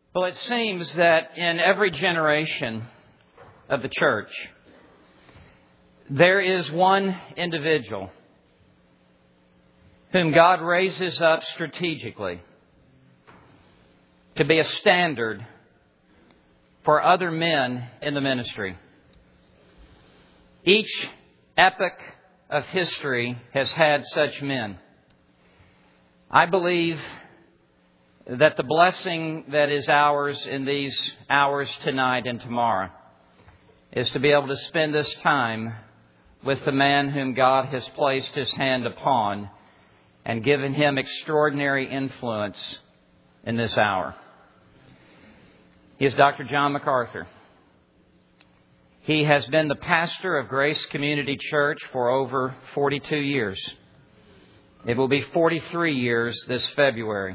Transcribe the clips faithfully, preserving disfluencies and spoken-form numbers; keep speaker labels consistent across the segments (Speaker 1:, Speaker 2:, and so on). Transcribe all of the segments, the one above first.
Speaker 1: Well, it seems that in every generation of the church, there is one individual whom God raises up strategically to be a standard for other men in the ministry. Each epoch of history has had such men. I believe that the blessing that is ours in these hours tonight and tomorrow is to be able to spend this time with the man whom God has placed His hand upon and given him extraordinary influence in this hour. He is Doctor John MacArthur. He has been the pastor of Grace Community Church for over forty-two years. It will be forty-three years this February.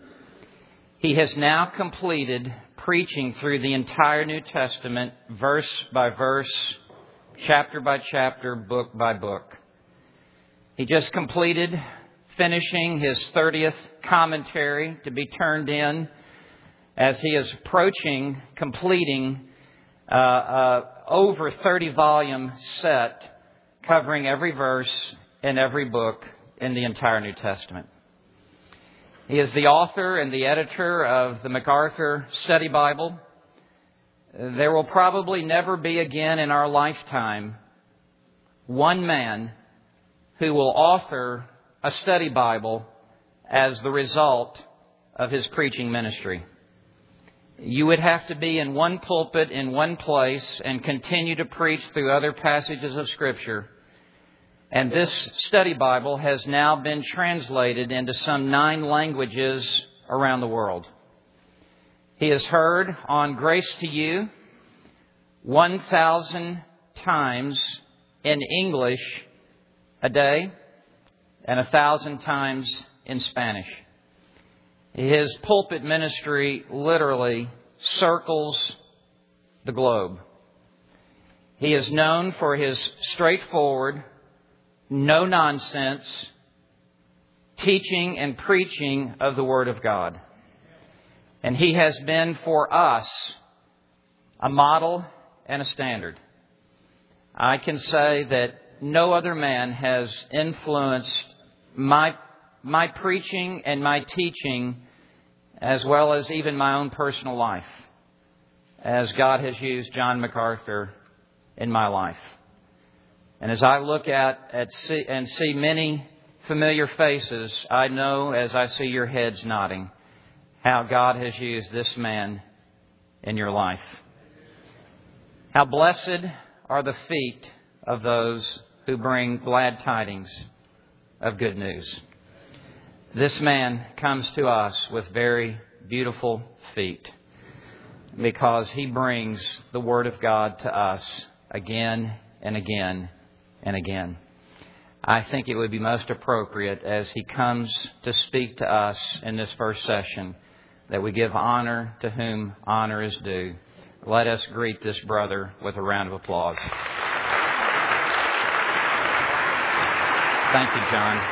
Speaker 1: He has now completed preaching through the entire New Testament, verse by verse, chapter by chapter, book by book. He just completed finishing his thirtieth commentary to be turned in as he is approaching completing uh, uh, over thirty volume set covering every verse in every book in the entire New Testament. He is the author and the editor of the MacArthur Study Bible. There will probably never be again in our lifetime one man who will author a study Bible as the result of his preaching ministry. You would have to be in one pulpit in one place and continue to preach through other passages of Scripture. And this study Bible has now been translated into some nine languages around the world. He is heard on Grace to You one thousand times in English a day and a thousand times in Spanish. His pulpit ministry literally circles the globe. He is known for his straightforward, no-nonsense teaching and preaching of the Word of God. And he has been for us a model and a standard. I can say that no other man has influenced my my preaching and my teaching, as well as even my own personal life, as God has used John MacArthur in my life. And as I look at, at see, and see many familiar faces, I know as I see your heads nodding, how God has used this man in your life. How blessed are the feet of those who bring glad tidings of good news. This man comes to us with very beautiful feet because he brings the Word of God to us again and again and again. I think it would be most appropriate as he comes to speak to us in this first session that we give honor to whom honor is due. Let us greet this brother with a round of applause. Thank you, John.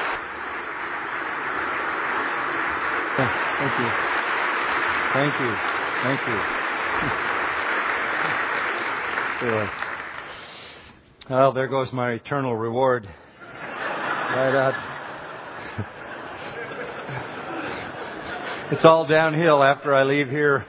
Speaker 2: Thank you. Thank you. Thank you. Yeah. Well, there goes my eternal reward. Right out. It's all downhill after I leave here.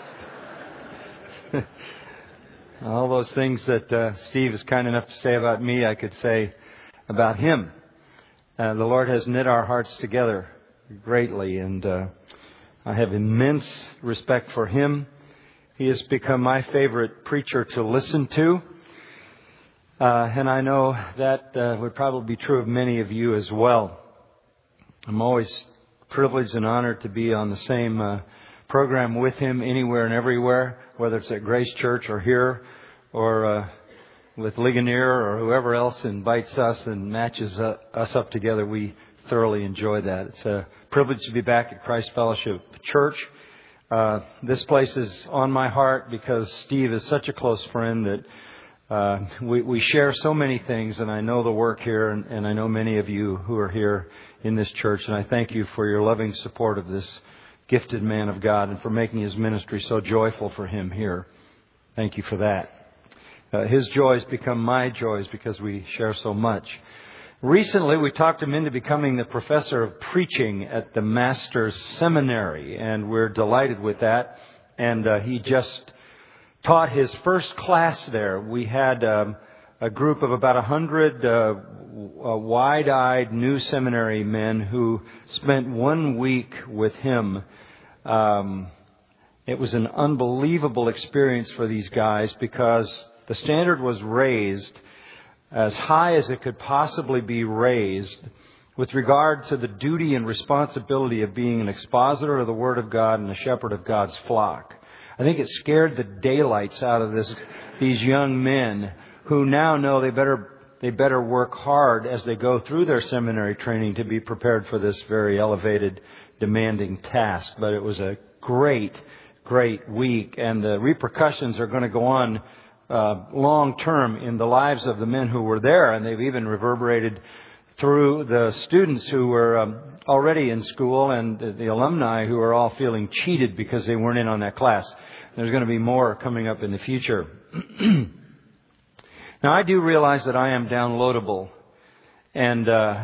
Speaker 2: All those things that uh, Steve is kind enough to say about me, I could say about him. Uh, the Lord has knit our hearts together greatly, and uh, I have immense respect for him. He has become my favorite preacher to listen to. Uh, and I know that uh, would probably be true of many of you as well. I'm always privileged and honored to be on the same uh, program with him anywhere and everywhere, whether it's at Grace Church or here or uh, with Ligonier or whoever else invites us and matches uh, us up together. We thoroughly enjoy that. It's a privilege to be back at Christ Fellowship Church. Uh, this place is on my heart because Steve is such a close friend that Uh, we, we share so many things, and I know the work here, and, and I know many of you who are here in this church, and I thank you for your loving support of this gifted man of God and for making his ministry so joyful for him here. Thank you for that. Uh, his joys become my joys because we share so much. Recently, we talked him into becoming the professor of preaching at the Master's Seminary, and we're delighted with that. And uh, he just taught his first class there. We had um, a group of about a hundred uh, wide-eyed new seminary men who spent one week with him. Um, it was an unbelievable experience for these guys because the standard was raised as high as it could possibly be raised with regard to the duty and responsibility of being an expositor of the Word of God and a shepherd of God's flock. I think it scared the daylights out of this, these young men who now know they better they better work hard as they go through their seminary training to be prepared for this very elevated, demanding task. But it was a great, great week, and the repercussions are going to go on Uh, long term in the lives of the men who were there, and they've even reverberated through the students who were um, already in school and the, the alumni who are all feeling cheated because they weren't in on that class. There's going to be more coming up in the future. Now, I do realize that I am downloadable, and uh,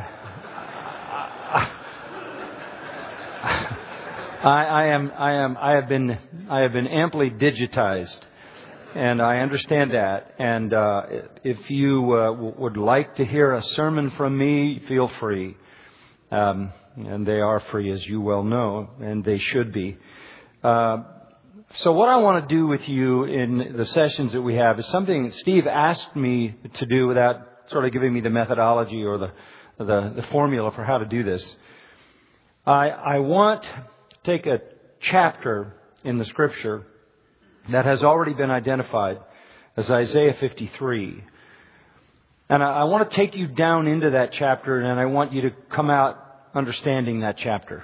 Speaker 2: I, I am I am I have been I have been amply digitized. And I understand that. And uh, if you uh, w- would like to hear a sermon from me, feel free. Um, and they are free, as you well know, and they should be. Uh, so what I want to do with you in the sessions that we have is something that Steve asked me to do without sort of giving me the methodology or the the, the formula for how to do this. I, I want to take a chapter in the Scripture that has already been identified as Isaiah fifty-three. And I, I want to take you down into that chapter, and I want you to come out understanding that chapter.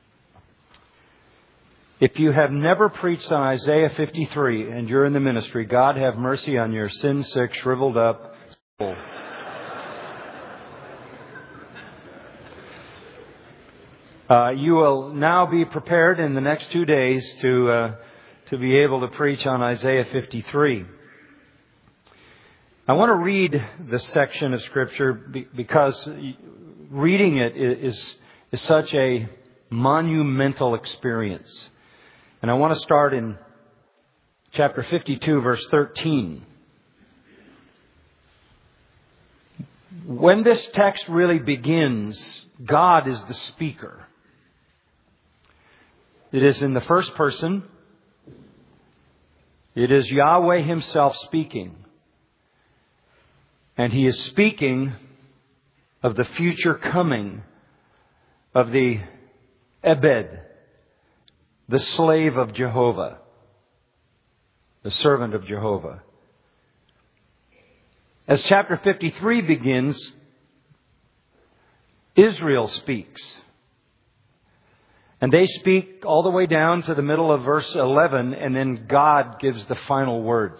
Speaker 2: If you have never preached on Isaiah fifty-three and you're in the ministry, God have mercy on your sin-sick, shriveled up soul. Uh, you will now be prepared in the next two days to uh, to be able to preach on Isaiah fifty-three. I want to read this section of Scripture because reading it is, is such a monumental experience. And I want to start in chapter fifty-two, verse thirteen. When this text really begins, God is the speaker. It is in the first person. It is Yahweh Himself speaking. And He is speaking of the future coming of the Ebed, the slave of Jehovah, the servant of Jehovah. As chapter fifty-three begins, Israel speaks. And they speak all the way down to the middle of verse eleven, and then God gives the final words.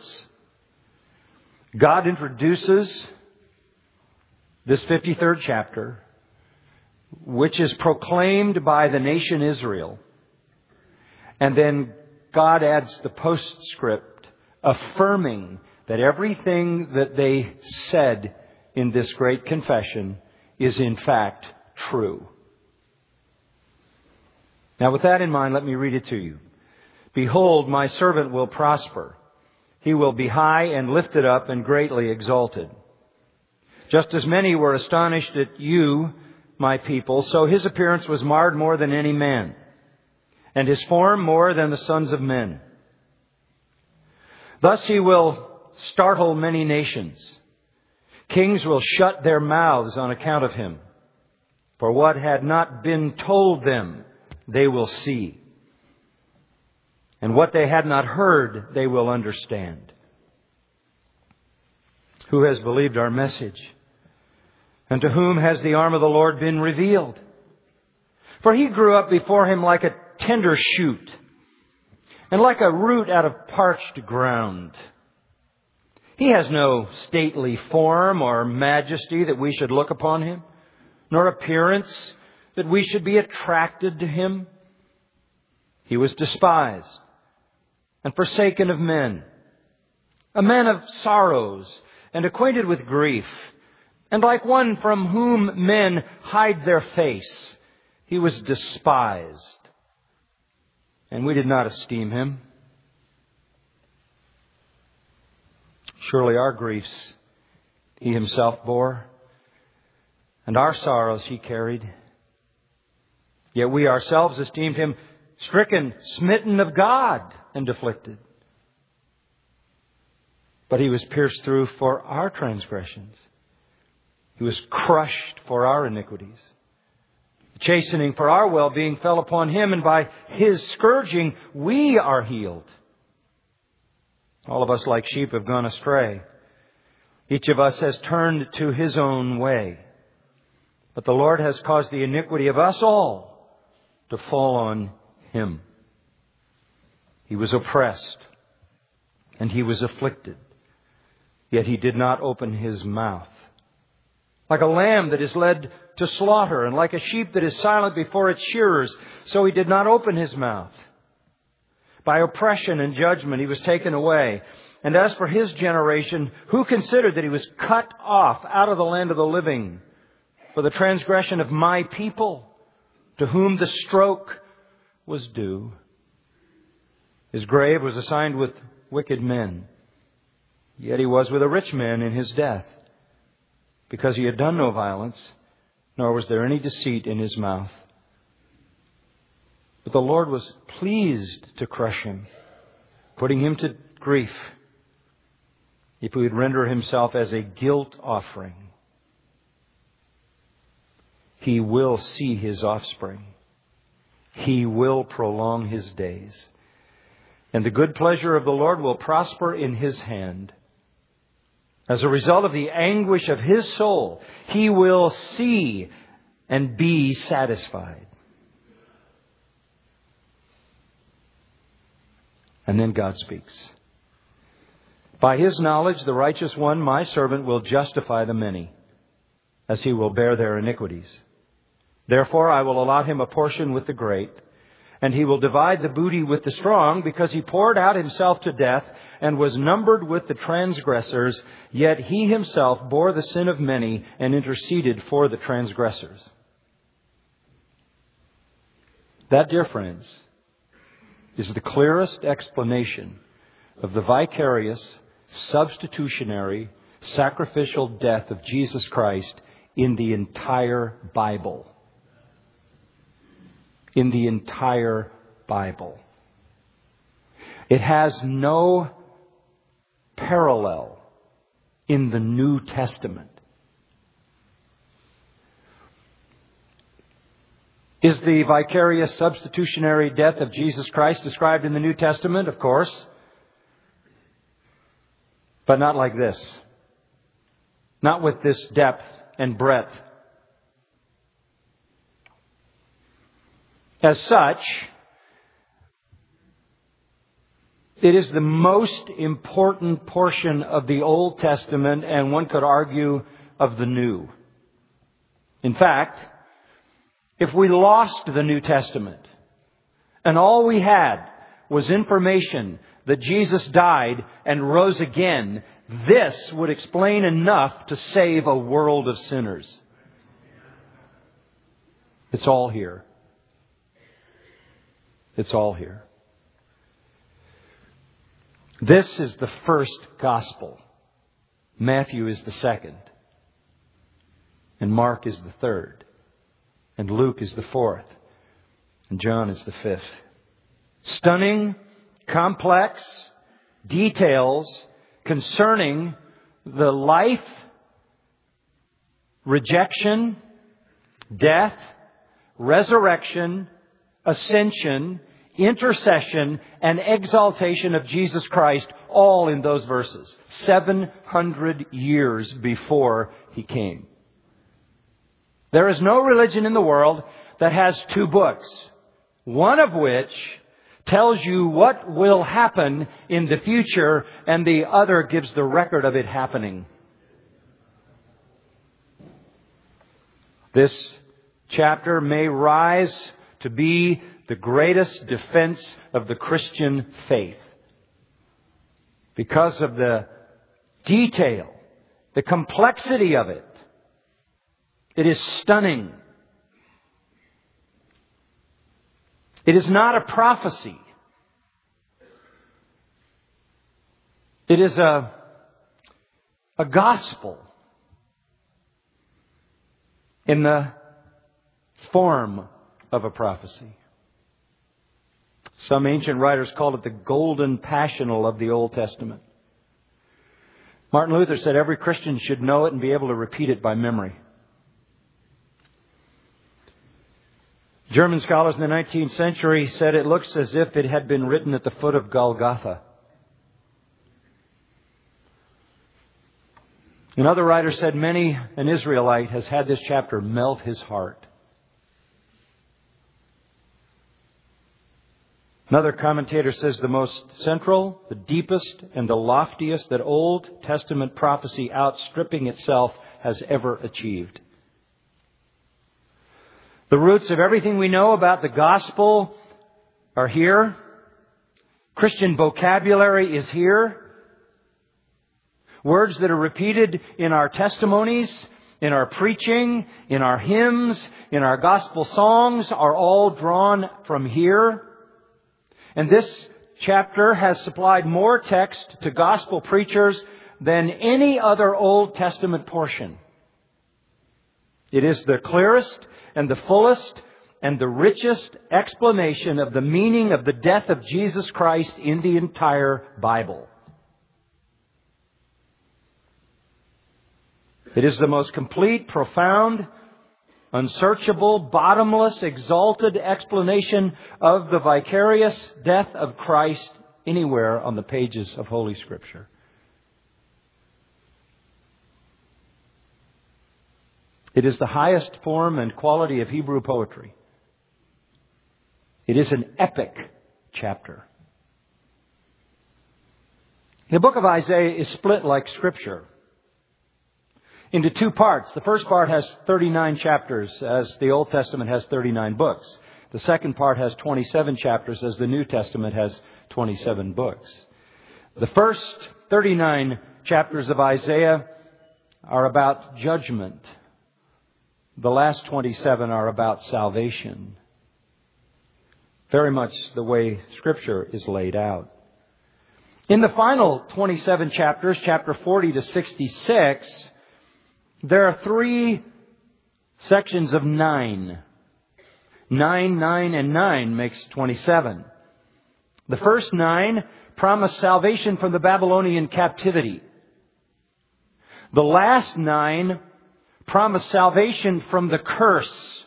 Speaker 2: God introduces this fifty-third chapter, which is proclaimed by the nation Israel. And then God adds the postscript, affirming that everything that they said in this great confession is in fact true. Now, with that in mind, let me read it to you. Behold, my servant will prosper. He will be high and lifted up and greatly exalted. Just as many were astonished at you, my people, so his appearance was marred more than any man, and his form more than the sons of men. Thus he will startle many nations. Kings will shut their mouths on account of him. For what had not been told them, they will see. And what they had not heard, they will understand. Who has believed our message? And to whom has the arm of the Lord been revealed? For he grew up before him like a tender shoot, and like a root out of parched ground. He has no stately form or majesty that we should look upon him, nor appearance that we should be attracted to him. He was despised and forsaken of men, a man of sorrows and acquainted with grief, and like one from whom men hide their face. He was despised, and we did not esteem Him. Surely our griefs He Himself bore, and our sorrows He carried. Yet we ourselves esteemed Him stricken, smitten of God, and afflicted. But He was pierced through for our transgressions. He was crushed for our iniquities. The chastening for our well-being fell upon Him, and by His scourging we are healed. All of us like sheep have gone astray. Each of us has turned to his own way. But the Lord has caused the iniquity of us all to fall on Him. He was oppressed and He was afflicted, yet He did not open His mouth. Like a lamb that is led to slaughter, and like a sheep that is silent before its shearers, so He did not open His mouth. By oppression and judgment He was taken away. And as for His generation, who considered that He was cut off out of the land of the living for the transgression of my people, to whom the stroke was due? His grave was assigned with wicked men, yet He was with a rich man in His death, because He had done no violence, nor was there any deceit in His mouth. But the Lord was pleased to crush Him, putting Him to grief, if He would render Himself as a guilt offering. He will see His offspring. He will prolong His days. And the good pleasure of the Lord will prosper in His hand. As a result of the anguish of His soul, He will see and be satisfied. And then God speaks. By His knowledge, the righteous one, my servant, will justify the many, as He will bear their iniquities. Therefore, I will allot him a portion with the great, and he will divide the booty with the strong, because he poured out himself to death and was numbered with the transgressors, yet He Himself bore the sin of many and interceded for the transgressors. That, dear friends, is the clearest explanation of the vicarious, substitutionary, sacrificial death of Jesus Christ in the entire Bible. In the entire Bible. It has no parallel in the New Testament. Is the vicarious substitutionary death of Jesus Christ described in the New Testament? Of course. But not like this. Not with this depth and breadth. As such, it is the most important portion of the Old Testament, and one could argue of the New. In fact, if we lost the New Testament and all we had was information that Jesus died and rose again, this would explain enough to save a world of sinners. It's all here. It's all here. This is the first gospel. Matthew is the second. And Mark is the third. And Luke is the fourth. And John is the fifth. Stunning, complex details concerning the life, rejection, death, resurrection, ascension, intercession, and exaltation of Jesus Christ, all in those verses. Seven hundred years before He came. There is no religion in the world that has two books, one of which tells you what will happen in the future, and the other gives the record of it happening. This chapter may rise to be the greatest defense of the Christian faith. Because of the detail, the complexity of it. It is stunning. It is not a prophecy. It is a, a gospel in the form of a prophecy. Some ancient writers called it the golden passional of the Old Testament. Martin Luther said every Christian should know it and be able to repeat it by memory. German scholars in the nineteenth century said it looks as if it had been written at the foot of Golgotha. Another writer said many an Israelite has had this chapter melt his heart. Another commentator says the most central, the deepest, and the loftiest that Old Testament prophecy, outstripping itself, has ever achieved. The roots of everything we know about the gospel are here. Christian vocabulary is here. Words that are repeated in our testimonies, in our preaching, in our hymns, in our gospel songs are all drawn from here. And this chapter has supplied more text to gospel preachers than any other Old Testament portion. It is the clearest and the fullest and the richest explanation of the meaning of the death of Jesus Christ in the entire Bible. It is the most complete, profound, unsearchable, bottomless, exalted explanation of the vicarious death of Christ anywhere on the pages of Holy Scripture. It is the highest form and quality of Hebrew poetry. It is an epic chapter. The book of Isaiah is split like Scripture into two parts. The first part has thirty-nine chapters, as the Old Testament has thirty-nine books. The second part has twenty-seven chapters, as the New Testament has twenty-seven books. The first thirty-nine chapters of Isaiah are about judgment. The last twenty-seven are about salvation. Very much the way Scripture is laid out. In the final twenty-seven chapters, chapter forty to sixty-six, there are three sections of nine. Nine, nine, and nine makes twenty-seven. The first nine promise salvation from the Babylonian captivity. The last nine promise salvation from the curse.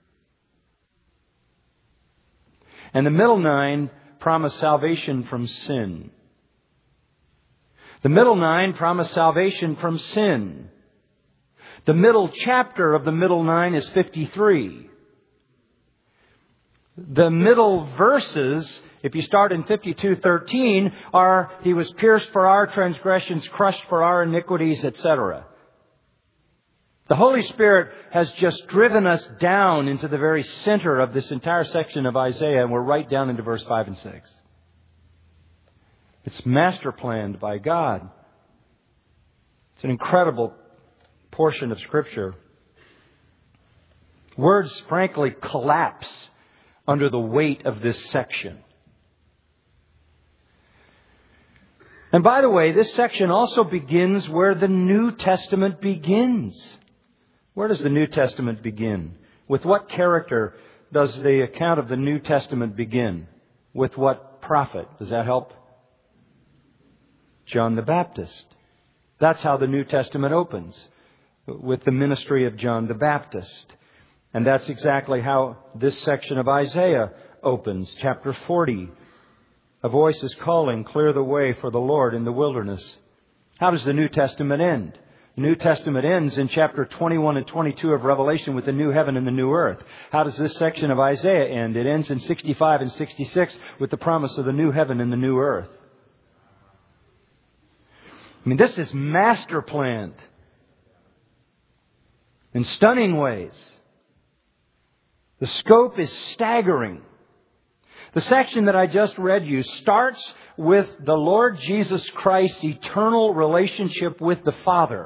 Speaker 2: And the middle nine promise salvation from sin. The middle nine promise salvation from sin. The middle chapter of the middle nine is fifty-three. The middle verses, if you start in fifty-two thirteen, are, He was pierced for our transgressions, crushed for our iniquities, et cetera. The Holy Spirit has just driven us down into the very center of this entire section of Isaiah, and we're right down into verse five and six. It's master planned by God. It's an incredible portion of Scripture. Words, frankly, collapse under the weight of this section. And by the way, this section also begins where the New Testament begins. Where does the New Testament begin? With what character does the account of the New Testament begin? With what prophet? Does that help? John the Baptist. That's how the New Testament opens. With the ministry of John the Baptist. And that's exactly how this section of Isaiah opens. Chapter forty. A voice is calling, clear the way for the Lord in the wilderness. How does the New Testament end? The New Testament ends in chapter twenty-one and twenty-two of Revelation with the new heaven and the new earth. How does this section of Isaiah end? It ends in sixty-five and sixty-six with the promise of the new heaven and the new earth. I mean, this is master planned in stunning ways. The scope is staggering. The section that I just read you starts with the Lord Jesus Christ's eternal relationship with the Father.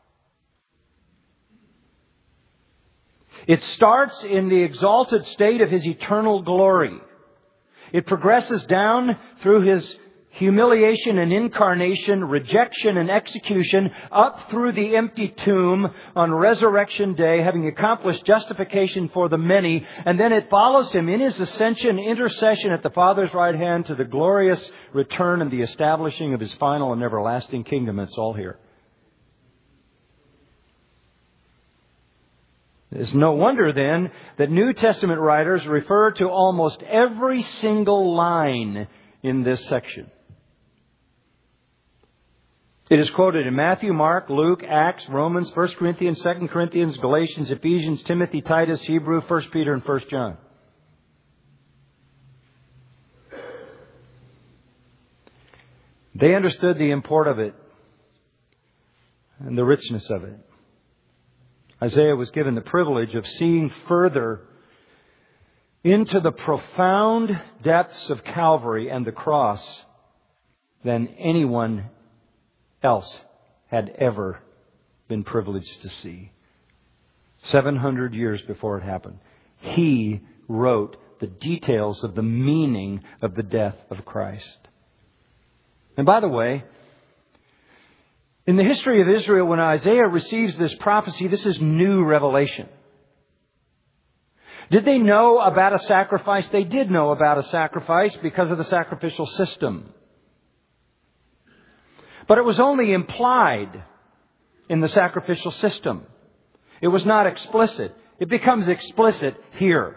Speaker 2: It starts in the exalted state of His eternal glory. It progresses down through His humiliation and incarnation, rejection and execution, up through the empty tomb on Resurrection Day, having accomplished justification for the many. And then it follows Him in His ascension, intercession at the Father's right hand to the glorious return and the establishing of His final and everlasting kingdom. It's all here. It's no wonder then that New Testament writers refer to almost every single line in this section. It is quoted in Matthew, Mark, Luke, Acts, Romans, First Corinthians, Second Corinthians, Galatians, Ephesians, Timothy, Titus, Hebrew, First Peter, and First John. They understood the import of it and the richness of it. Isaiah was given the privilege of seeing further into the profound depths of Calvary and the cross than anyone else had ever been privileged to see. Seven hundred years before it happened, He wrote the details of the meaning of the death of Christ. And by the way, in the history of Israel, when Isaiah receives this prophecy, this is new revelation. Did they know about a sacrifice? They did know about a sacrifice because of the sacrificial system. But it was only implied in the sacrificial system. It was not explicit. It becomes explicit here.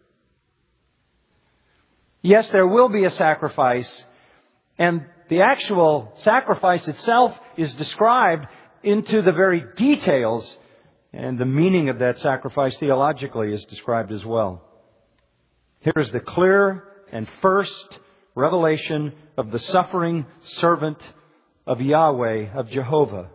Speaker 2: Yes, there will be a sacrifice, and the actual sacrifice itself is described into the very details, and the meaning of that sacrifice theologically is described as well. Here's the clear and first revelation of the suffering servant of Yahweh, of Jehovah.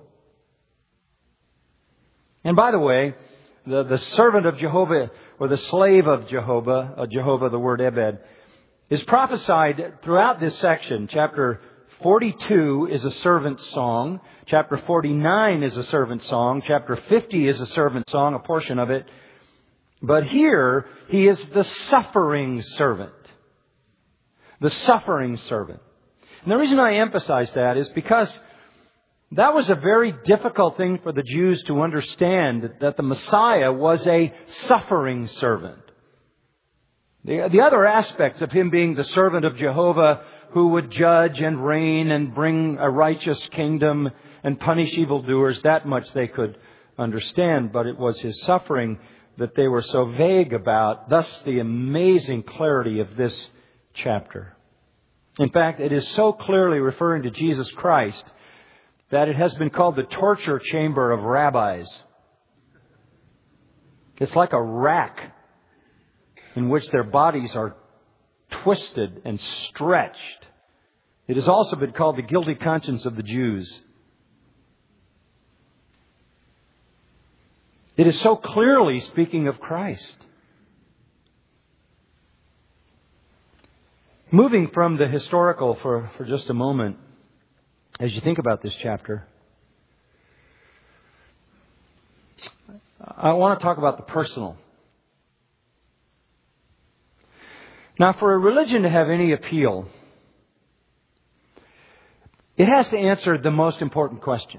Speaker 2: And by the way, the, the servant of Jehovah, or the slave of Jehovah, uh, Jehovah, the word Ebed, is prophesied throughout this section. Chapter forty-two is a servant song. Chapter forty-nine is a servant song. Chapter fifty is a servant song, a portion of it. But here, he is the suffering servant. The suffering servant. And the reason I emphasize that is because that was a very difficult thing for the Jews to understand, that the Messiah was a suffering servant. The, the other aspects of Him being the servant of Jehovah, who would judge and reign and bring a righteous kingdom and punish evildoers, that much they could understand. But it was His suffering that they were so vague about, thus the amazing clarity of this chapter. In fact, it is so clearly referring to Jesus Christ that it has been called the torture chamber of rabbis. It's like a rack in which their bodies are twisted and stretched. It has also been called the guilty conscience of the Jews. It is so clearly speaking of Christ. Moving from the historical for, for just a moment, as you think about this chapter, I want to talk about the personal. Now, for a religion to have any appeal, it has to answer the most important question.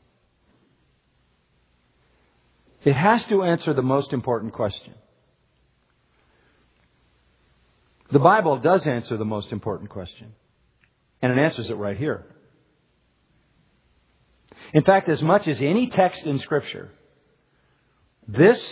Speaker 2: It has to answer the most important question. The Bible does answer the most important question. And it answers it right here. In fact, as much as any text in Scripture, this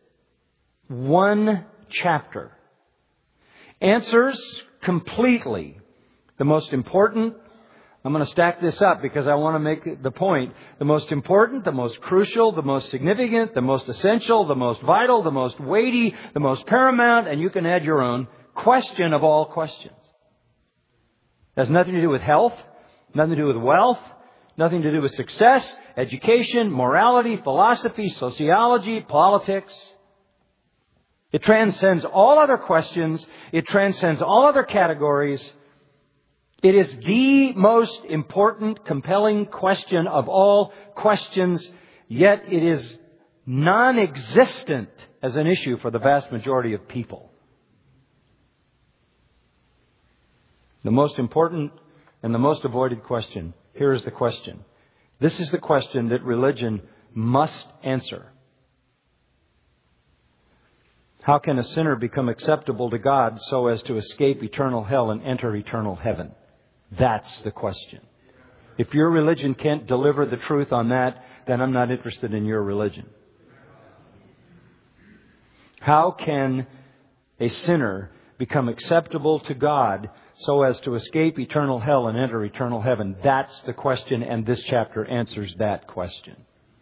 Speaker 2: one chapter answers completely the most important. I'm going to stack this up because I want to make the point. The most important, the most crucial, the most significant, the most essential, the most vital, the most weighty, the most paramount, and you can add your own, question of all questions. It has nothing to do with health, nothing to do with wealth, nothing to do with success, education, morality, philosophy, sociology, politics. It transcends all other questions. It transcends all other categories. It is the most important, compelling question of all questions, yet it is non-existent as an issue for the vast majority of people. The most important and the most avoided question. Here is the question. This is the question that religion must answer. How can a sinner become acceptable to God so as to escape eternal hell and enter eternal heaven? That's the question. If your religion can't deliver the truth on that, then I'm not interested in your religion. How can a sinner become acceptable to God so as to escape eternal hell and enter eternal heaven? That's the question, and this chapter answers that question.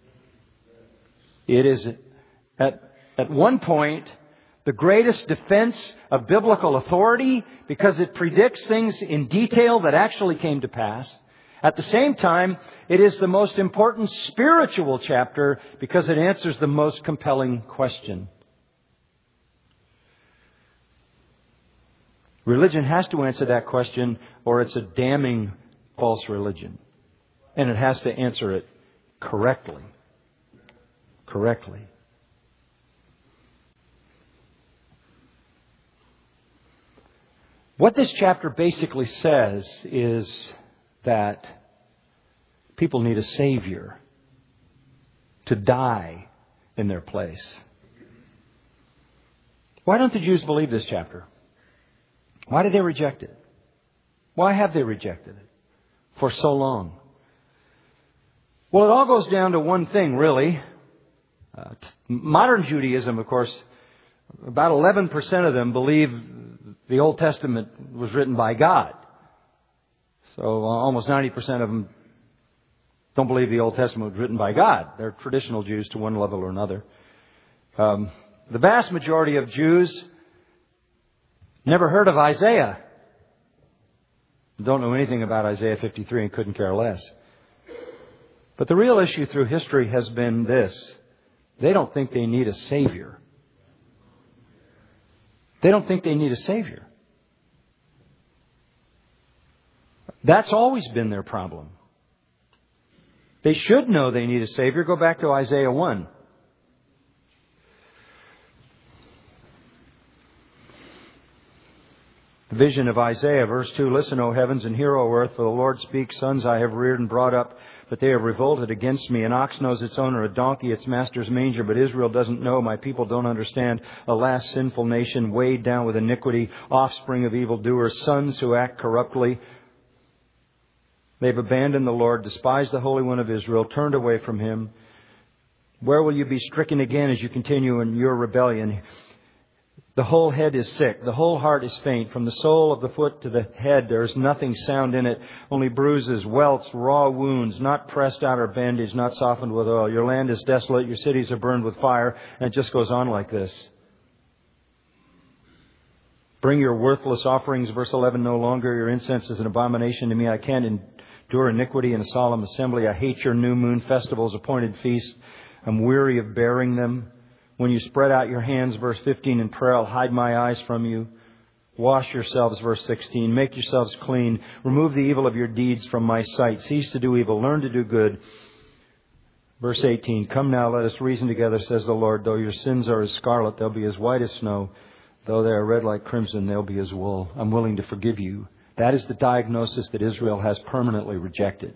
Speaker 2: It is at, at one point the greatest defense of biblical authority because it predicts things in detail that actually came to pass. At the same time, it is the most important spiritual chapter because it answers the most compelling question. Religion has to answer that question or it's a damning false religion. And it has to answer it correctly. Correctly. What this chapter basically says is that people need a Savior to die in their place. Why don't the Jews believe this chapter? Why did they reject it? Why have they rejected it for so long? Well, it all goes down to one thing, really. Uh, t- modern Judaism, of course, about eleven percent of them believe the Old Testament was written by God. So uh, almost ninety percent of them don't believe the Old Testament was written by God. They're traditional Jews to one level or another. Um, the vast majority of Jews never heard of Isaiah. Don't know anything about Isaiah fifty-three and couldn't care less. But the real issue through history has been this. They don't think they need a Savior. They don't think they need a Savior. That's always been their problem. They should know they need a Savior. Go back to Isaiah one. The vision of Isaiah, verse two, "Listen, O heavens, and hear, O earth, for the Lord speaks, sons I have reared and brought up, but they have revolted against me. An ox knows its owner, a donkey its master's manger, but Israel doesn't know, my people don't understand. Alas, sinful nation, weighed down with iniquity, offspring of evildoers, sons who act corruptly. They've abandoned the Lord, despised the Holy One of Israel, turned away from Him. Where will you be stricken again as you continue in your rebellion? The whole head is sick. The whole heart is faint. From the sole of the foot to the head, there is nothing sound in it. Only bruises, welts, raw wounds, not pressed out or bandaged, not softened with oil. Your land is desolate. Your cities are burned with fire." And it just goes on like this. "Bring your worthless offerings," verse eleven, "no longer. Your incense is an abomination to me. I can't endure iniquity in a solemn assembly. I hate your new moon festivals, appointed feasts. I'm weary of bearing them. When you spread out your hands," verse fifteen, "in prayer, I'll hide my eyes from you. Wash yourselves," verse sixteen, "make yourselves clean. Remove the evil of your deeds from my sight. Cease to do evil. Learn to do good." Verse eighteen, "Come now, let us reason together, says the Lord. Though your sins are as scarlet, they'll be as white as snow. Though they are red like crimson, they'll be as wool. I'm willing to forgive you." That is the diagnosis that Israel has permanently rejected.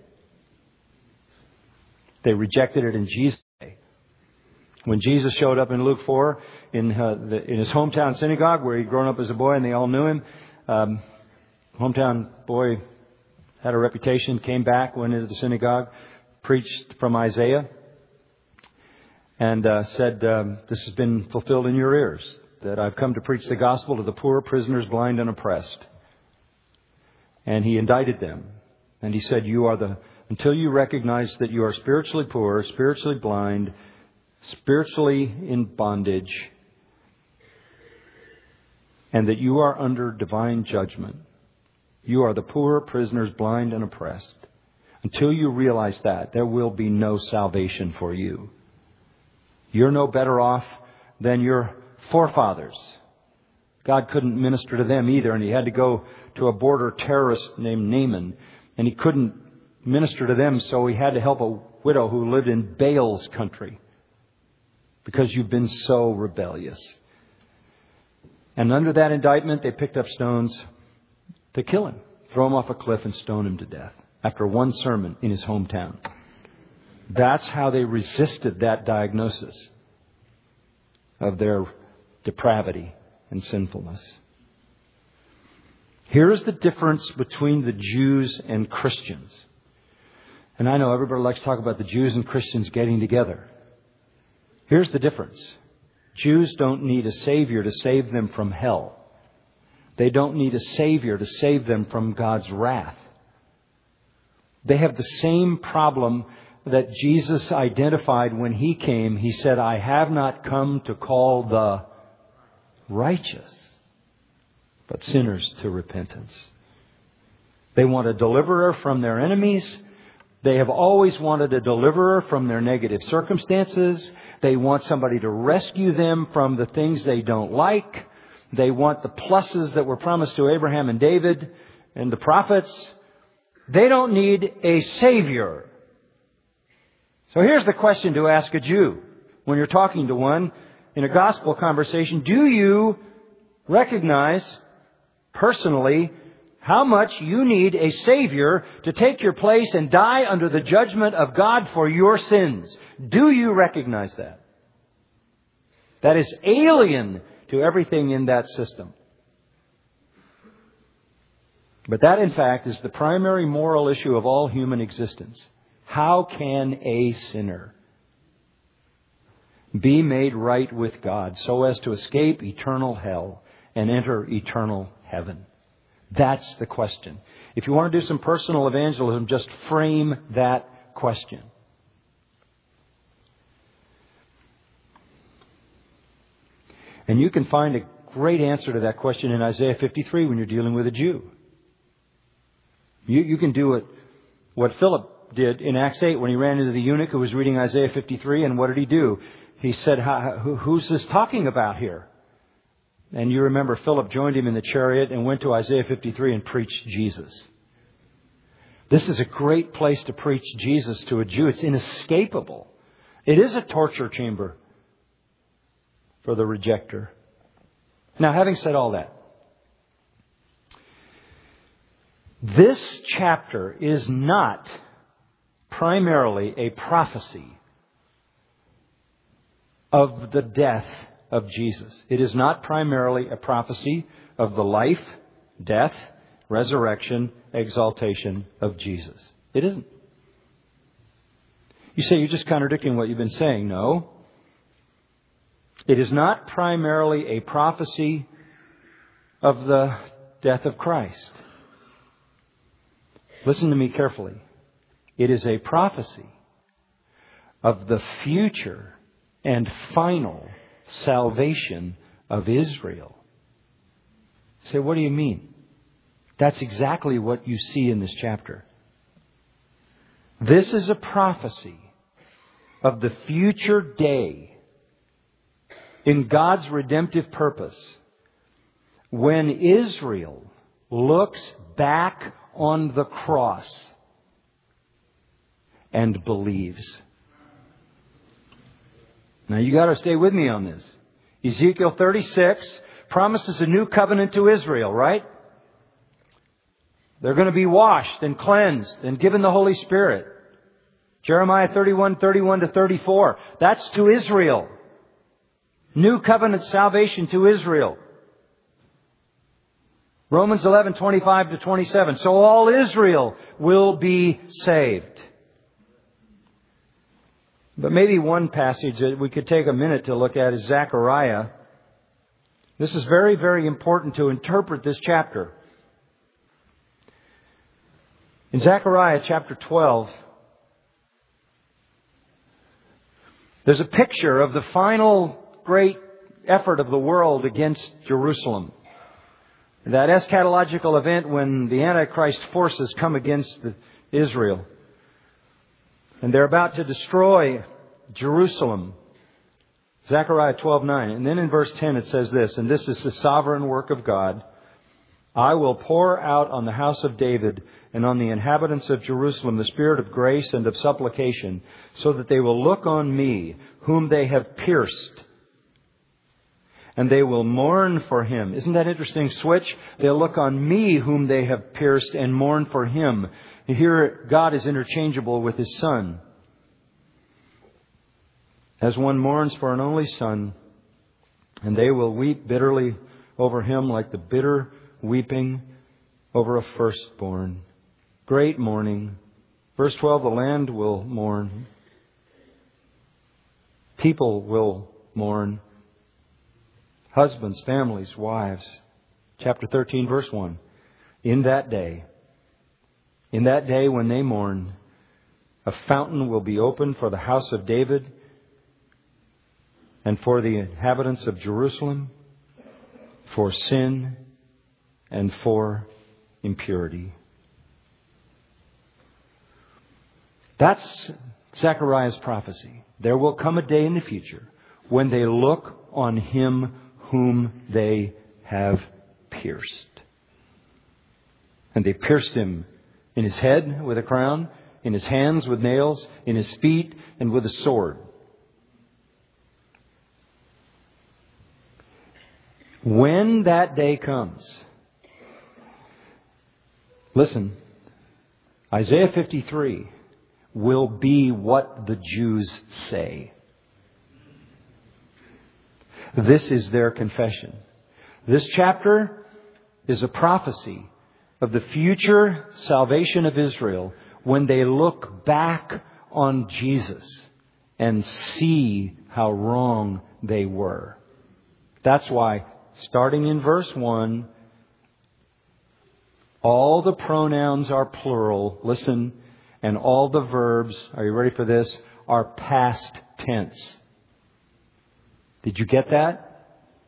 Speaker 2: They rejected it in Jesus' day. When Jesus showed up in Luke four in, uh, the, in his hometown synagogue where he'd grown up as a boy and they all knew him, um, hometown boy had a reputation, came back, went into the synagogue, preached from Isaiah, and uh, said, um, "This has been fulfilled in your ears, that I've come to preach the gospel to the poor, prisoners, blind, and oppressed." And he indicted them. And he said, "You are the, until you recognize that you are spiritually poor, spiritually blind, spiritually in bondage, and that you are under divine judgment. You are the poor, prisoners, blind, and oppressed. Until you realize that, there will be no salvation for you. You're no better off than your forefathers. God couldn't minister to them either, and he had to go to a border terrorist named Naaman, and he couldn't minister to them, so he had to help a widow who lived in Baal's country because you've been so rebellious. And under that indictment, they picked up stones to kill him, throw him off a cliff and stone him to death after one sermon in his hometown. That's how they resisted that diagnosis of their depravity and sinfulness. Here is the difference between the Jews and Christians. And I know everybody likes to talk about the Jews and Christians getting together. Here's the difference. Jews don't need a Savior to save them from hell. They don't need a Savior to save them from God's wrath. They have the same problem that Jesus identified when He came. He said, I have not come to call the righteous, but sinners to repentance. They want a deliverer from their enemies. They have always wanted a deliverer from their negative circumstances. They want somebody to rescue them from the things they don't like. They want the pluses that were promised to Abraham and David and the prophets. They don't need a Savior. So here's the question to ask a Jew when you're talking to one in a gospel conversation. Do you recognize personally how much you need a Savior to take your place and die under the judgment of God for your sins? Do you recognize that? That is alien to everything in that system. But that, in fact, is the primary moral issue of all human existence. How can a sinner be made right with God so as to escape eternal hell and enter eternal heaven? That's the question. If you want to do some personal evangelism, just frame that question. And you can find a great answer to that question in Isaiah fifty-three when you're dealing with a Jew. You, you can do it, what Philip did in Acts eight when he ran into the eunuch who was reading Isaiah fifty-three. And what did he do? He said, who's this talking about here? And you remember Philip joined him in the chariot and went to Isaiah fifty-three and preached Jesus. This is a great place to preach Jesus to a Jew. It's inescapable. It is a torture chamber for the rejecter. Now, having said all that, this chapter is not primarily a prophecy of the death of Jesus. It is not primarily a prophecy of the life, death, resurrection, exaltation of Jesus. It isn't. You say you're just contradicting what you've been saying. No. It is not primarily a prophecy of the death of Christ. Listen to me carefully. It is a prophecy of the future and final salvation of Israel. You say, what do you mean? That's exactly what you see in this chapter. This is a prophecy of the future day in God's redemptive purpose when Israel looks back on the cross and believes. Now you got to stay with me on this. Ezekiel thirty-six promises a new covenant to Israel, right? They're going to be washed and cleansed and given the Holy Spirit. Jeremiah thirty-one, thirty-one to thirty-four. That's to Israel. New covenant salvation to Israel. Romans eleven, twenty-five to twenty-seven. So all Israel will be saved. But maybe one passage that we could take a minute to look at is Zechariah. This is very, very important to interpret this chapter. In Zechariah chapter twelve, there's a picture of the final great effort of the world against Jerusalem. That eschatological event when the Antichrist forces come against Israel. And they're about to destroy Jerusalem. Zechariah twelve nine. And then in verse ten it says this, and this is the sovereign work of God. I will pour out on the house of David and on the inhabitants of Jerusalem the spirit of grace and of supplication, so that they will look on me, whom they have pierced, and they will mourn for him. Isn't that interesting switch? They'll look on me, whom they have pierced, and mourn for him. Here God is interchangeable with his Son. As one mourns for an only son, and they will weep bitterly over him like the bitter weeping over a firstborn. Great mourning. Verse twelve, the land will mourn. People will mourn. Husbands, families, wives. Chapter thirteen, verse one. In that day, in that day when they mourn, a fountain will be opened for the house of David and for the inhabitants of Jerusalem, for sin and for impurity. That's Zechariah's prophecy. There will come a day in the future when they look on him whom they have pierced. And they pierced him in his head with a crown, in his hands with nails, in his feet and with a sword. When that day comes, listen, Isaiah fifty-three will be what the Jews say. This is their confession. This chapter is a prophecy of the future salvation of Israel when they look back on Jesus and see how wrong they were. That's why, starting in verse one, all the pronouns are plural. Listen. And all the verbs, are you ready for this, are past tense. Did you get that?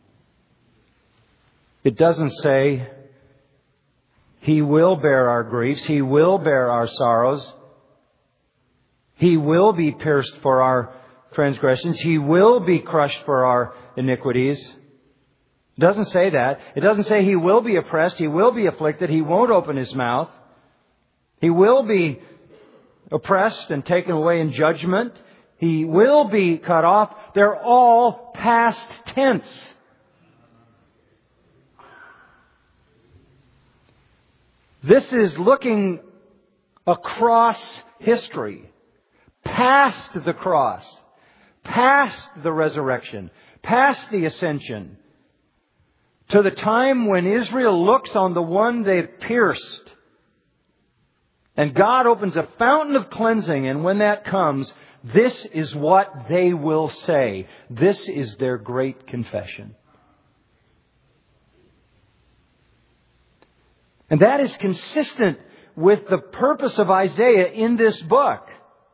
Speaker 2: It doesn't say, He will bear our griefs. He will bear our sorrows. He will be pierced for our transgressions. He will be crushed for our iniquities. It doesn't say that. It doesn't say He will be oppressed. He will be afflicted. He won't open His mouth. He will be oppressed and taken away in judgment. He will be cut off. They're all past tense. This is looking across history, past the cross, past the resurrection, past the ascension, to the time when Israel looks on the one they've pierced. And God opens a fountain of cleansing, and when that comes, this is what they will say. This is their great confession. And that is consistent with the purpose of Isaiah in this book.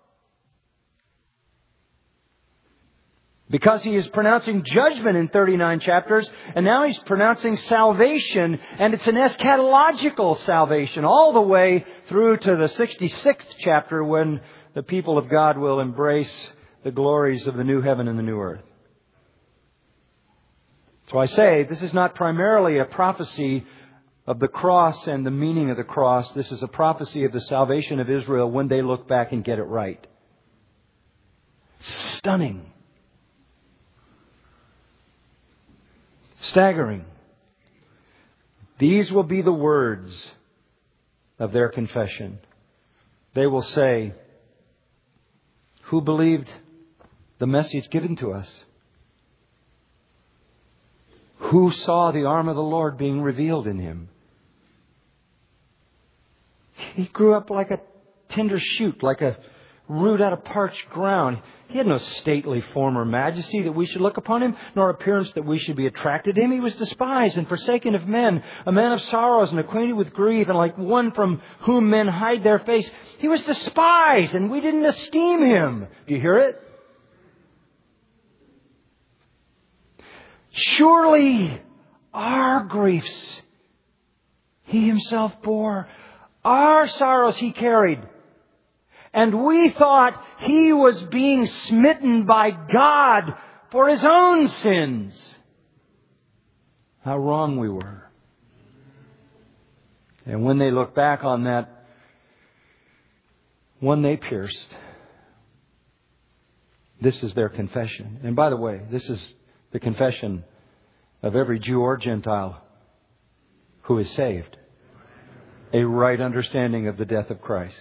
Speaker 2: Because he is pronouncing judgment in thirty-nine chapters, and now he's pronouncing salvation, and it's an eschatological salvation, all the way through to the sixty-sixth chapter when the people of God will embrace the glories of the new heaven and the new earth. So I say, this is not primarily a prophecy of the cross and the meaning of the cross. This is a prophecy of the salvation of Israel when they look back and get it right. Stunning. Staggering. These will be the words of their confession. They will say, who believed the message given to us? Who saw the arm of the Lord being revealed in him? He grew up like a tender shoot, like a root out of parched ground. He had no stately form or majesty that we should look upon him, nor appearance that we should be attracted to him. He was despised and forsaken of men, a man of sorrows and acquainted with grief, and like one from whom men hide their face. He was despised, and we didn't esteem him. Do you hear it? Surely our griefs He Himself bore. Our sorrows He carried. And we thought He was being smitten by God, for His own sins. How wrong we were. And when they look back on that one they pierced, this is their confession. And by the way, this is the confession of every Jew or Gentile who is saved. A right understanding of the death of Christ.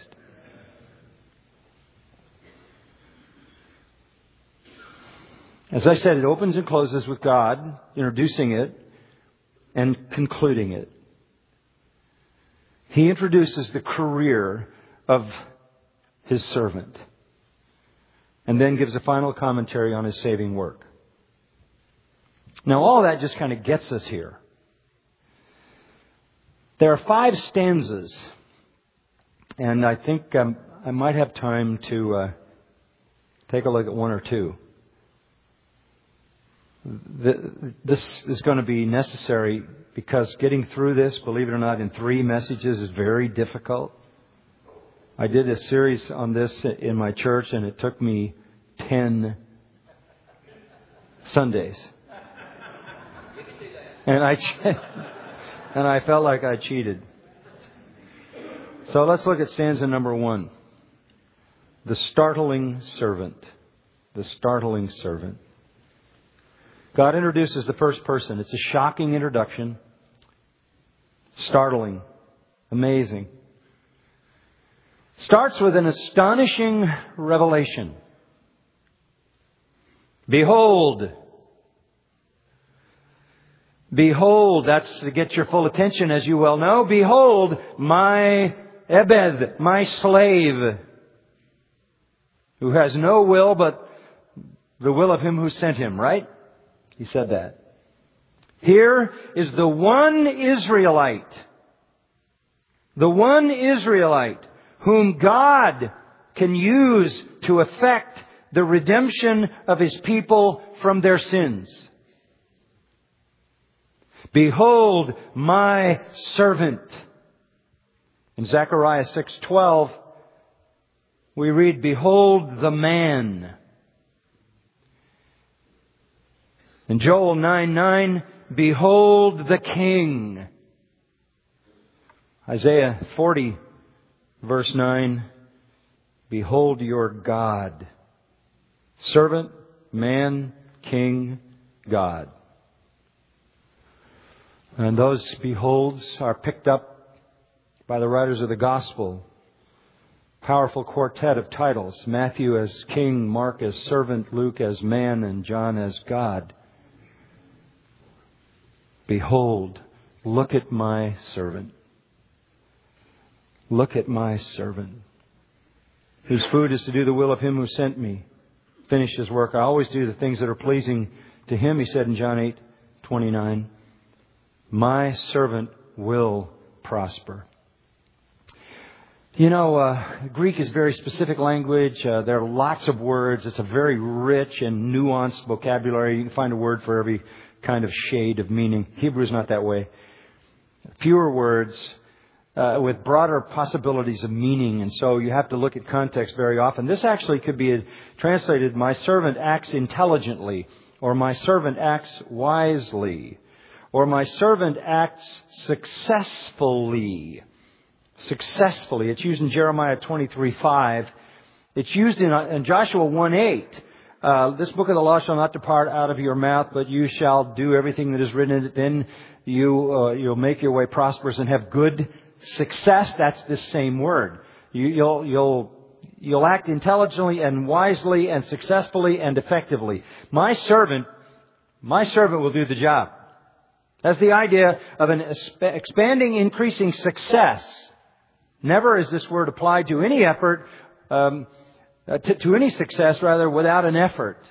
Speaker 2: As I said, it opens and closes with God, introducing it and concluding it. He introduces the career of His servant and then gives a final commentary on His saving work. Now, all that just kind of gets us here. There are five stanzas, and I think um, I might have time to uh, take a look at one or two. The, this is going to be necessary because getting through this, believe it or not, in three messages is very difficult. I did a series on this in my church, and it took me ten Sundays. And I and I felt like I cheated. So let's look at stanza number one. The startling servant. The startling servant. God introduces the first person. It's a shocking introduction. Startling. Amazing. Starts with an astonishing revelation. Behold. Behold, that's to get your full attention, as you well know. Behold, my Ebed, my slave, who has no will but the will of Him who sent him, right? He said that. Here is the one Israelite. The one Israelite whom God can use to effect the redemption of His people from their sins. Behold my servant. In Zechariah six twelve, we read, Behold the man. In Joel nine nine, Behold the king. Isaiah forty, verse nine, Behold your God. Servant, man, king, God. And those beholds are picked up by the writers of the gospel. Powerful quartet of titles. Matthew as king, Mark as servant, Luke as man, and John as God. Behold, look at my servant. Look at my servant, whose food is to do the will of Him who sent me. Finish His work. I always do the things that are pleasing to Him, He said in John eight twenty-nine. My servant will prosper. You know, uh, Greek is very specific language. Uh, there are lots of words. It's a very rich and nuanced vocabulary. You can find a word for every kind of shade of meaning. Hebrew is not that way. Fewer words uh, with broader possibilities of meaning. And so you have to look at context very often. This actually could be translated, my servant acts intelligently, or my servant acts wisely, or my servant acts successfully. Successfully. It's used in Jeremiah twenty-three five. It's used in, in Joshua one eight. Uh, this book of the law shall not depart out of your mouth, but you shall do everything that is written in it. Then you, uh, you'll make your way prosperous and have good success. That's this same word. You, you'll, you'll, you'll act intelligently and wisely and successfully and effectively. My servant, my servant will do the job. That's the idea of an expanding, increasing success. Never is this word applied to any effort, um, Uh, to, to any success, rather, without an effort.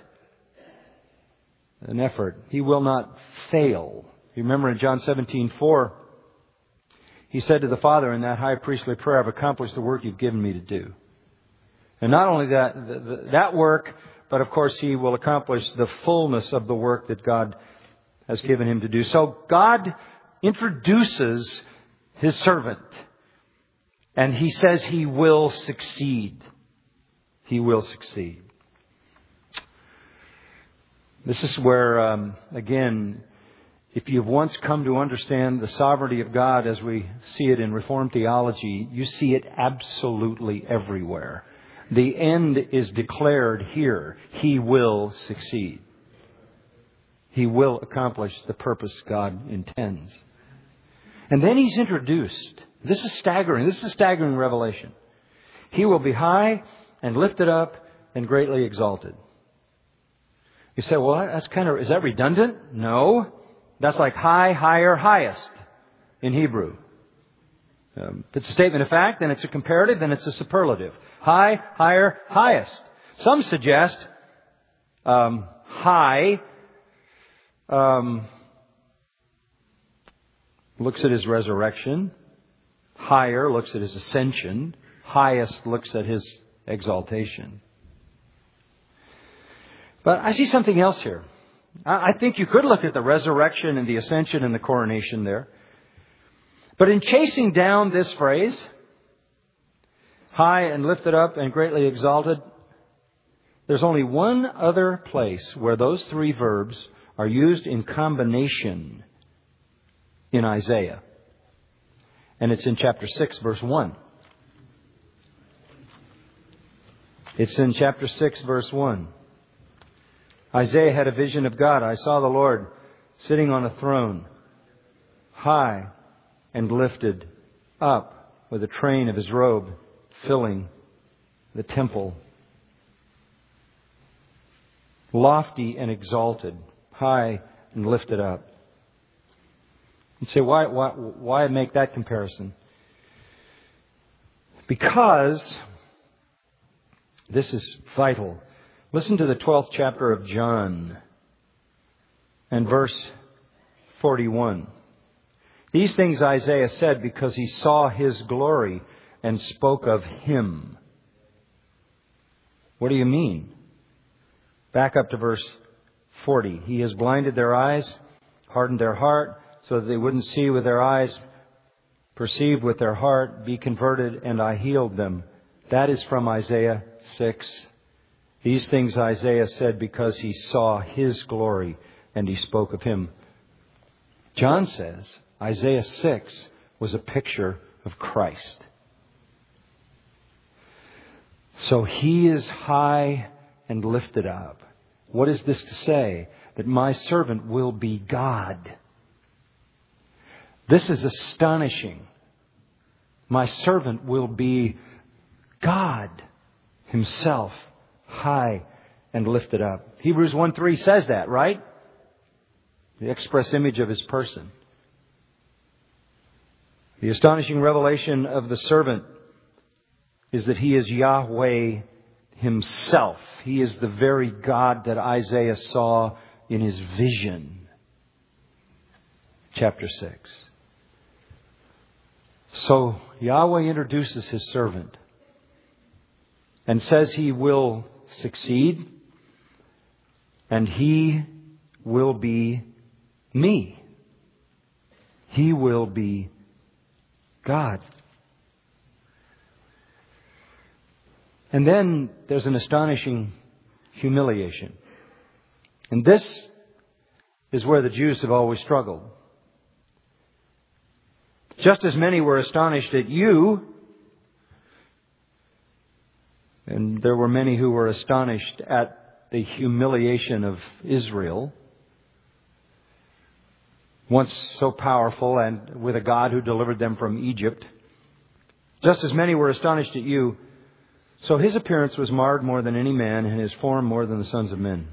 Speaker 2: An effort. He will not fail. You remember in John seventeen four, He said to the Father in that high priestly prayer, I've accomplished the work you've given me to do. And not only that, the, the, that work, but of course He will accomplish the fullness of the work that God has given Him to do. So God introduces His servant. And He says He will succeed. He will succeed. This is where, um, again, if you've once come to understand the sovereignty of God as we see it in Reformed theology, you see it absolutely everywhere. The end is declared here. He will succeed. He will accomplish the purpose God intends. And then He's introduced. This is staggering. This is a staggering revelation. He will be high and lifted up and greatly exalted. You say, well, that's kind of, is that redundant? No. That's like high, higher, highest in Hebrew. Um, if it's a statement of fact, then it's a comparative, then it's a superlative. High, higher, highest. Some suggest um, high um, looks at His resurrection. Higher looks at His ascension. Highest looks at His exaltation. But I see something else here. I think you could look at the resurrection and the ascension and the coronation there. But in chasing down this phrase, high and lifted up and greatly exalted, there's only one other place where those three verbs are used in combination in Isaiah. And it's in chapter six, verse one. It's in chapter six, verse one. Isaiah had a vision of God. I saw the Lord sitting on a throne, high and lifted up, with the train of His robe filling the temple. Lofty and exalted, high and lifted up. You say, why, why, why make that comparison? Because this is vital. Listen to the twelfth chapter of John and verse forty-one. These things Isaiah said because he saw His glory and spoke of Him. What do you mean? Back up to verse forty. He has blinded their eyes, hardened their heart, so that they wouldn't see with their eyes, perceive with their heart, be converted, and I healed them. That is from Isaiah six. These things Isaiah said because he saw His glory and he spoke of Him. John says Isaiah six was a picture of Christ. So He is high and lifted up. What is this to say? That my servant will be God. This is astonishing. My servant will be God Himself, high and lifted up. Hebrews one three says that, right? The express image of His person. The astonishing revelation of the servant is that he is Yahweh Himself. He is the very God that Isaiah saw in his vision. Chapter six. So Yahweh introduces His servant and says He will succeed, and He will be me. He will be God. And then there's an astonishing humiliation. And this is where the Jews have always struggled. Just as many were astonished at you, and there were many who were astonished at the humiliation of Israel, once so powerful and with a God who delivered them from Egypt. Just as many were astonished at you, so His appearance was marred more than any man, and His form more than the sons of men.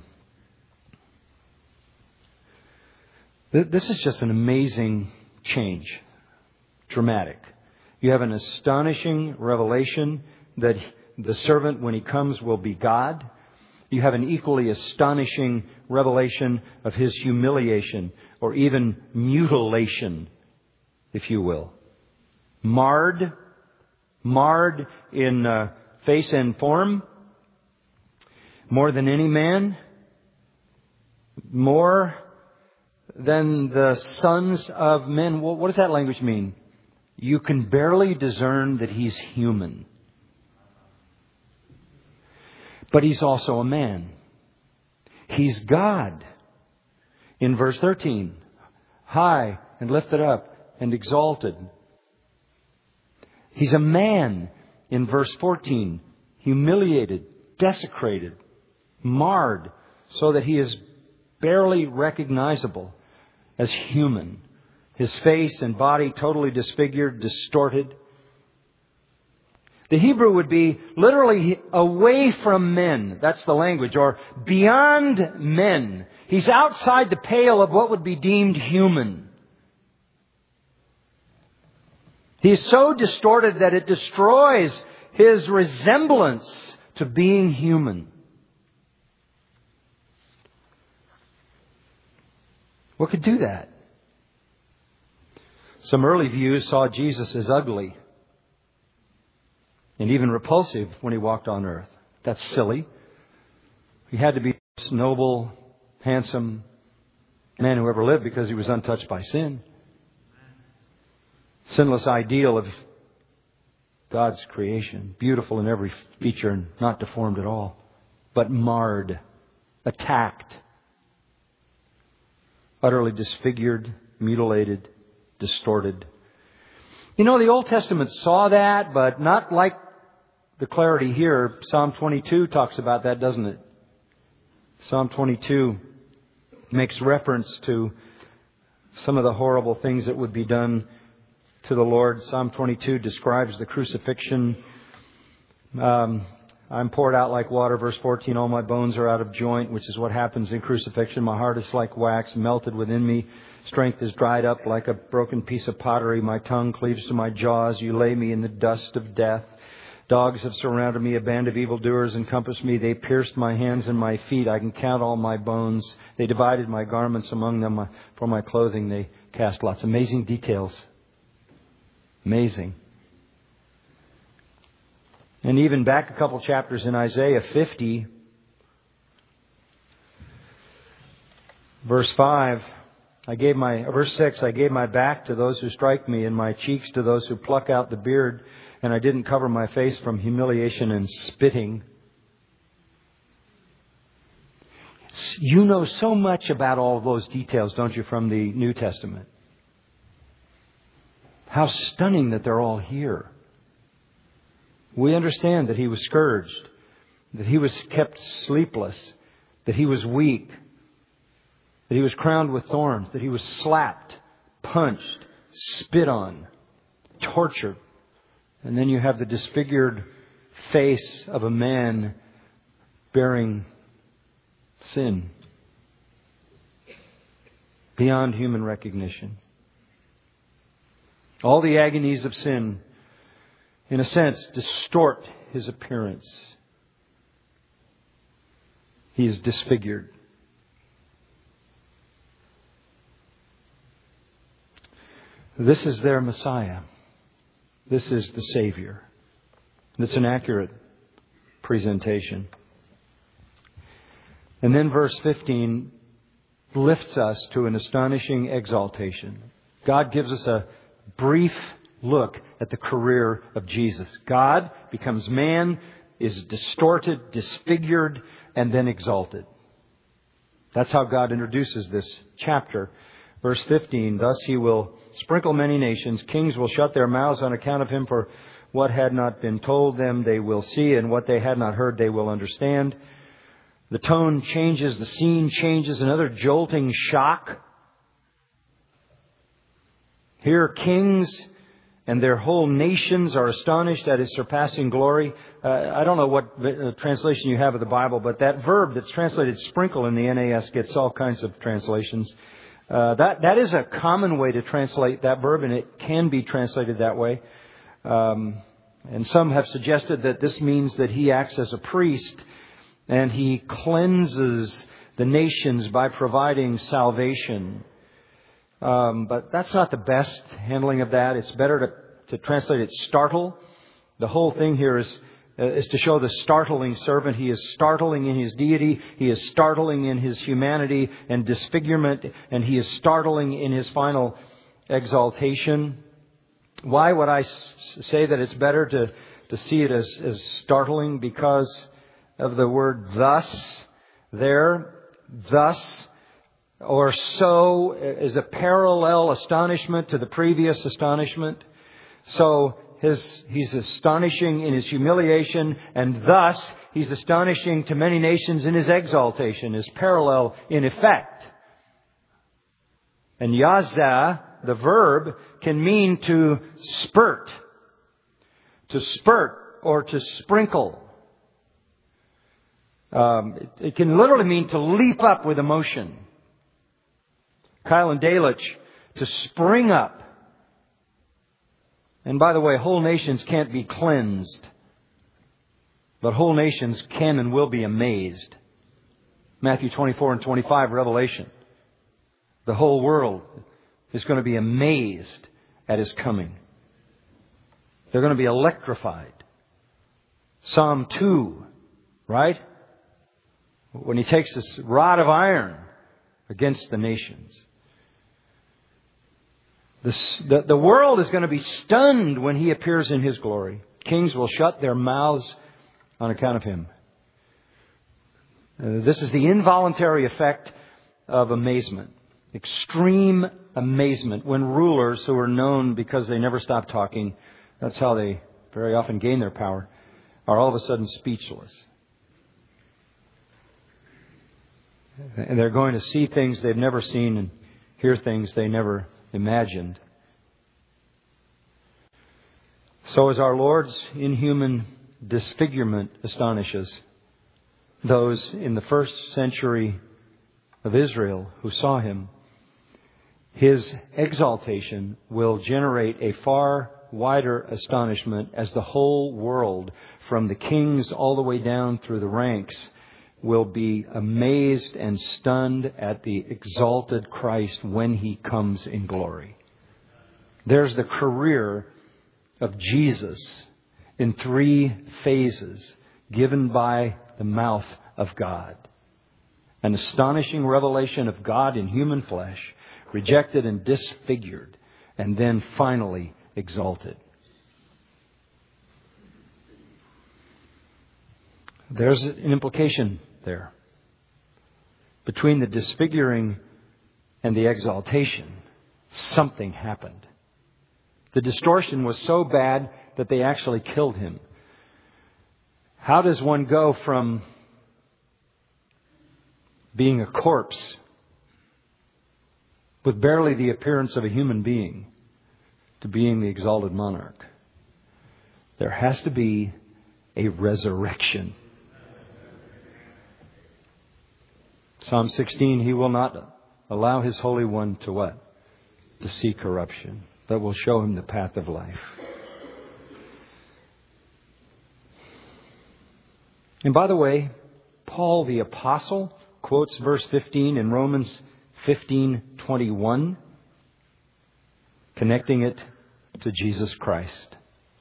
Speaker 2: This is just an amazing change. Dramatic. You have an astonishing revelation that the servant, when he comes, will be God. You have an equally astonishing revelation of His humiliation, or even mutilation, if you will. Marred, marred in uh, face and form, more than any man, more than the sons of men. What does that language mean? You can barely discern that He's human. But He's also a man. He's God. In verse thirteen, high and lifted up and exalted. He's a man. In verse fourteen, humiliated, desecrated, marred, so that he is barely recognizable as human. His face and body totally disfigured, distorted. The Hebrew would be literally away from men. That's the language. Or beyond men. He's outside the pale of what would be deemed human. He's so distorted that it destroys his resemblance to being human. What could do that? Some early views saw Jesus as ugly and even repulsive when he walked on earth. That's silly. He had to be the most noble, handsome man who ever lived because he was untouched by sin. Sinless ideal of God's creation. Beautiful in every feature and not deformed at all. But marred, attacked, utterly disfigured, mutilated, distorted. You know, the Old Testament saw that, but not like the clarity here. Psalm twenty-two talks about that, doesn't it? Psalm twenty-two makes reference to some of the horrible things that would be done to the Lord. Psalm twenty-two describes the crucifixion. Um, I'm poured out like water. Verse fourteen, all my bones are out of joint, which is what happens in crucifixion. My heart is like wax, melted within me. Strength is dried up like a broken piece of pottery. My tongue cleaves to my jaws. You lay me in the dust of death. Dogs have surrounded me. A band of evildoers encompassed me. They pierced my hands and my feet. I can count all my bones. They divided my garments among them. For my clothing they cast lots. Amazing details. Amazing. And even back a couple chapters in Isaiah fifty, verse five, I gave my, verse six, I gave my back to those who strike me and my cheeks to those who pluck out the beard, and I didn't cover my face from humiliation and spitting. You know so much about all of those details, don't you, from the New Testament? How stunning that they're all here. We understand that he was scourged, that he was kept sleepless, that he was weak, that he was crowned with thorns, that he was slapped, punched, spit on, tortured. And then you have the disfigured face of a man bearing sin beyond human recognition. All the agonies of sin, in a sense, distort his appearance. He is disfigured. This is their Messiah. This is the Savior. That's an accurate presentation. And then verse fifteen lifts us to an astonishing exaltation. God gives us a brief look at the career of Jesus. God becomes man, is distorted, disfigured, and then exalted. That's how God introduces this chapter. Verse fifteen, thus he will sprinkle many nations. Kings will shut their mouths on account of him, for what had not been told them they will see, and what they had not heard they will understand. The tone changes, the scene changes, another jolting shock. Here kings and their whole nations are astonished at his surpassing glory. Uh, I don't know what uh, translation you have of the Bible, but that verb that's translated sprinkle in the N A S gets all kinds of translations. Uh, that that is a common way to translate that verb, and it can be translated that way. Um, and some have suggested that this means that he acts as a priest and he cleanses the nations by providing salvation. Um, but that's not the best handling of that. It's better to, to translate it startle. The whole thing here is uh, is to show the startling servant. He is startling in his deity. He is startling in his humanity and disfigurement. And he is startling in his final exaltation. Why would I s- say that it's better to, to see it as, as startling? Because of the word thus there. thus or so is a parallel astonishment to the previous astonishment. So his, he's astonishing in his humiliation, and thus he's astonishing to many nations in his exaltation, is parallel in effect. And yaza, the verb, can mean to spurt, to spurt or to sprinkle. Um, it, it can literally mean to leap up with emotion. Kyle and Delitzsch, to spring up. And by the way, whole nations can't be cleansed, but whole nations can and will be amazed. Matthew twenty-four and twenty-five, Revelation. The whole world is going to be amazed at His coming. They're going to be electrified. Psalm two, right? When He takes this rod of iron against the nations. This, the, the world is going to be stunned when He appears in His glory. Kings will shut their mouths on account of Him. Uh, this is the involuntary effect of amazement. Extreme amazement when rulers who are known because they never stop talking, that's how they very often gain their power, are all of a sudden speechless. And they're going to see things they've never seen and hear things they never imagined. So as our Lord's inhuman disfigurement astonishes those in the first century of Israel who saw Him, His exaltation will generate a far wider astonishment as the whole world, from the kings all the way down through the ranks, will be amazed and stunned at the exalted Christ when He comes in glory. There's the career of Jesus in three phases given by the mouth of God. An astonishing revelation of God in human flesh, rejected and disfigured, and then finally exalted. There's an implication there. Between the disfiguring and the exaltation, something happened. The distortion was so bad that they actually killed Him. How does one go from being a corpse with barely the appearance of a human being to being the exalted monarch? There has to be a resurrection. Psalm sixteen, He will not allow His Holy One to what? To see corruption, but will show Him the path of life. And by the way, Paul the Apostle quotes verse fifteen in Romans fifteen twenty-one, connecting it to Jesus Christ.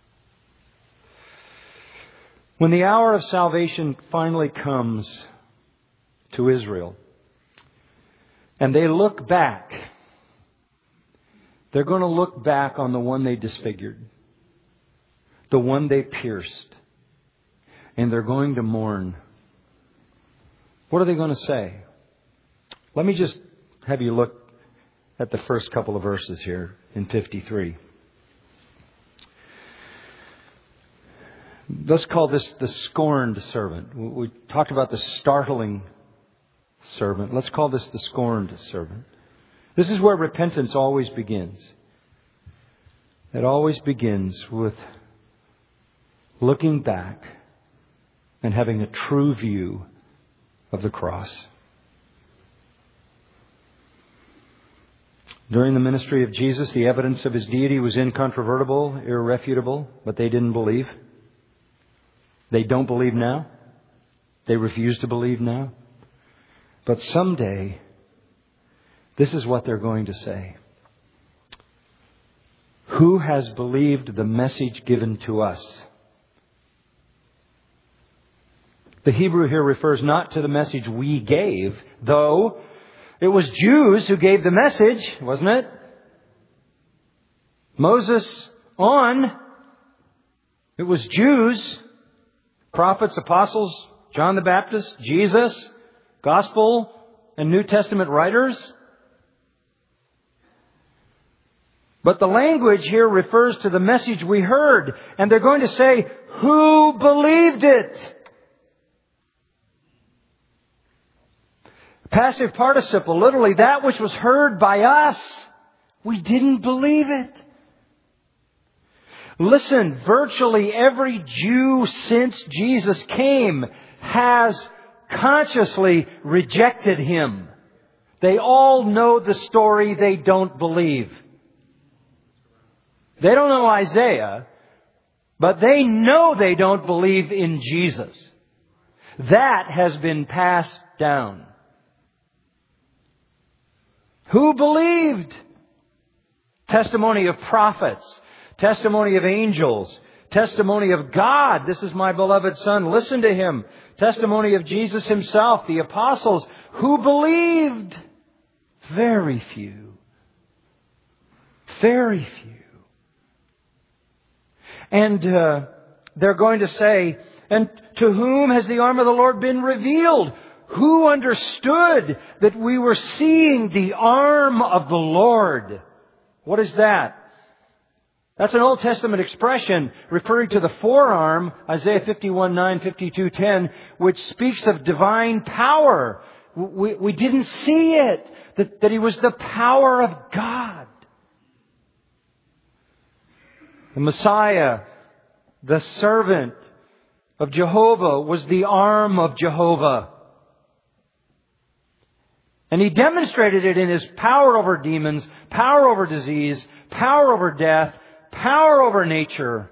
Speaker 2: When the hour of salvation finally comes to Israel, and they look back, they're going to look back on the one they disfigured, the one they pierced, and they're going to mourn. What are they going to say? Let me just have you look at the first couple of verses here in fifty-three. Let's call this the scorned servant. We talked about the startling servant. Let's call this the scorned servant. This is where repentance always begins. It always begins with looking back and having a true view of the cross. During the ministry of Jesus, the evidence of His deity was incontrovertible, irrefutable, but they didn't believe. They don't believe now. They refuse to believe now. But someday, this is what they're going to say. Who has believed the message given to us? The Hebrew here refers not to the message we gave, though it was Jews who gave the message, wasn't it? Moses on. It was Jews, prophets, apostles, John the Baptist, Jesus, gospel, and New Testament writers. But the language here refers to the message we heard. And they're going to say, who believed it? Passive participle, literally that which was heard by us. We didn't believe it. Listen, virtually every Jew since Jesus came has consciously rejected Him. They all know the story, they don't believe. They don't know Isaiah, but they know they don't believe in Jesus. That has been passed down. Who believed? Testimony of prophets, testimony of angels, testimony of God. This is my beloved Son. Listen to Him. Testimony of Jesus Himself, the apostles. Who believed? Very few. Very few. And uh, they're going to say, and to whom has the arm of the Lord been revealed? Who understood that we were seeing the arm of the Lord? What is that? That's an Old Testament expression referring to the forearm, Isaiah fifty-one nine, fifty-two ten, which speaks of divine power. We, we didn't see it, that, that He was the power of God. The Messiah, the servant of Jehovah, was the arm of Jehovah. And He demonstrated it in His power over demons, power over disease, power over death, power over nature.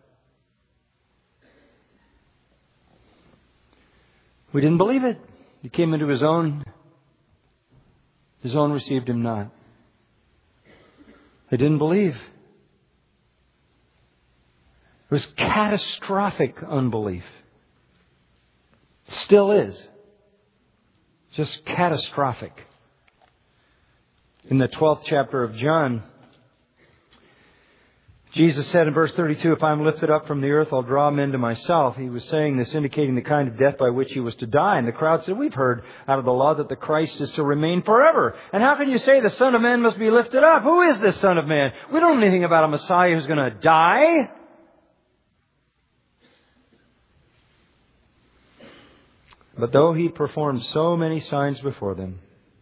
Speaker 2: We didn't believe it. He came into His own. His own received Him not. They didn't believe. It was catastrophic unbelief. Still is. Just catastrophic. In the twelfth chapter of John, Jesus said in verse thirty-two, if I'm lifted up from the earth, I'll draw men to myself. He was saying this, indicating the kind of death by which He was to die. And the crowd said, we've heard out of the law that the Christ is to remain forever. And how can you say the Son of Man must be lifted up? Who is this Son of Man? We don't know anything about a Messiah who's going to die. But though He performed so many signs before them,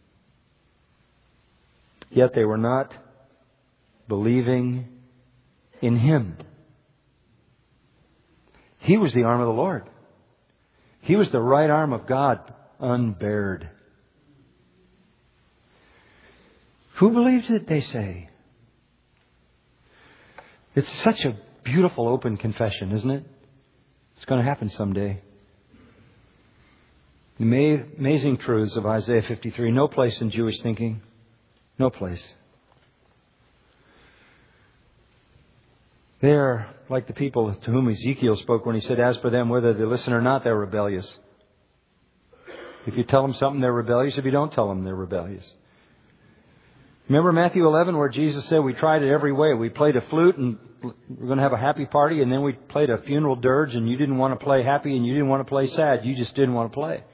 Speaker 2: yet they were not believing in Him. He was the arm of the Lord. He was the right arm of God, unbared. Who believed it, they say? It's such a beautiful open confession, isn't it? It's going to happen someday. The amazing truths of Isaiah fifty-three. No place in Jewish thinking. No place. They are like the people to whom Ezekiel spoke when he said, as for them, whether they listen or not, they're rebellious. If you tell them something, they're rebellious. If you don't tell them, they're rebellious. Remember Matthew eleven where Jesus said we tried it every way. We played a flute and we're going to have a happy party, and then we played a funeral dirge and you didn't want to play happy and you didn't want to play sad. You just didn't want to play.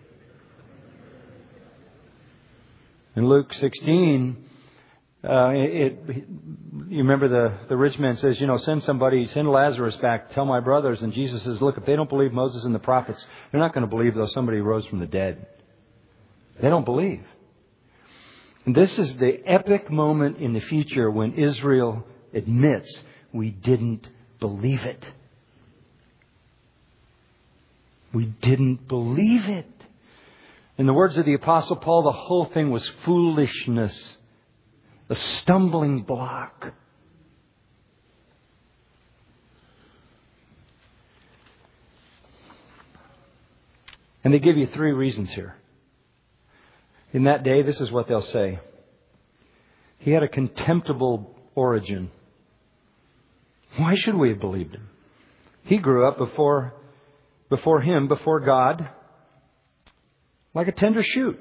Speaker 2: In Luke sixteen, uh, it, it, you remember the, the rich man says, you know, send somebody, send Lazarus back, tell my brothers. And Jesus says, look, if they don't believe Moses and the prophets, they're not going to believe though somebody rose from the dead. They don't believe. And this is the epic moment in the future when Israel admits we didn't believe it. We didn't believe it. In the words of the Apostle Paul, the whole thing was foolishness, a stumbling block. And they give you three reasons here. In that day, this is what they'll say. He had a contemptible origin. Why should we have believed him? He grew up before, before him, before God, like a tender shoot.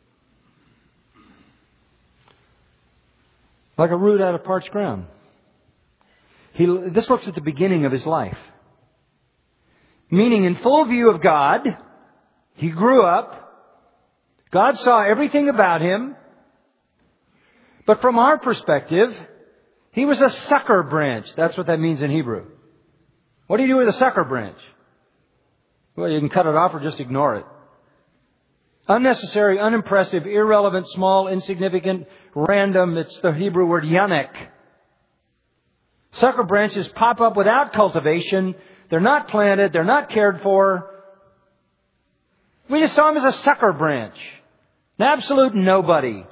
Speaker 2: Like a root out of parched ground. He, this looks at the beginning of his life. Meaning, in full view of God, he grew up God saw everything about him. But from our perspective, he was a sucker branch. That's what that means in Hebrew. What do you do with a sucker branch? Well, you can cut it off or just ignore it. Unnecessary, unimpressive, irrelevant, small, insignificant, random. It's the Hebrew word yanek. Sucker branches pop up without cultivation. They're not planted. They're not cared for. We just saw him as a sucker branch. An absolute nobody.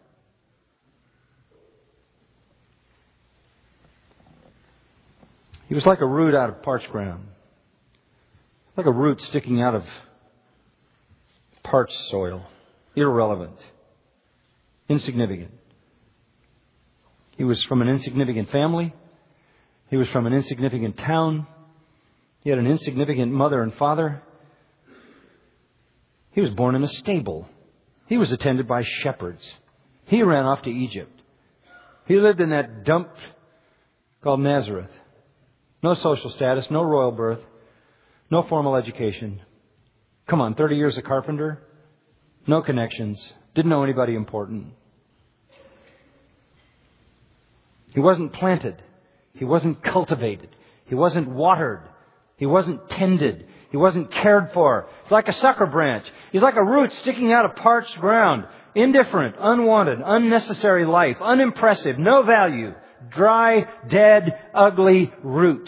Speaker 2: He was like a root out of parched ground. Like a root sticking out of parched soil. Irrelevant. Insignificant. He was from an insignificant family. He was from an insignificant town. He had an insignificant mother and father. He was born in a stable. He was attended by shepherds. He ran off to Egypt. He lived in that dump called Nazareth. No social status, no royal birth, no formal education. Come on, thirty years a carpenter, no connections, didn't know anybody important. He wasn't planted. He wasn't cultivated. He wasn't watered. He wasn't tended. He wasn't cared for. He's like a sucker branch. He's like a root sticking out of parched ground. Indifferent, unwanted, unnecessary life, unimpressive, no value. Dry, dead, ugly root.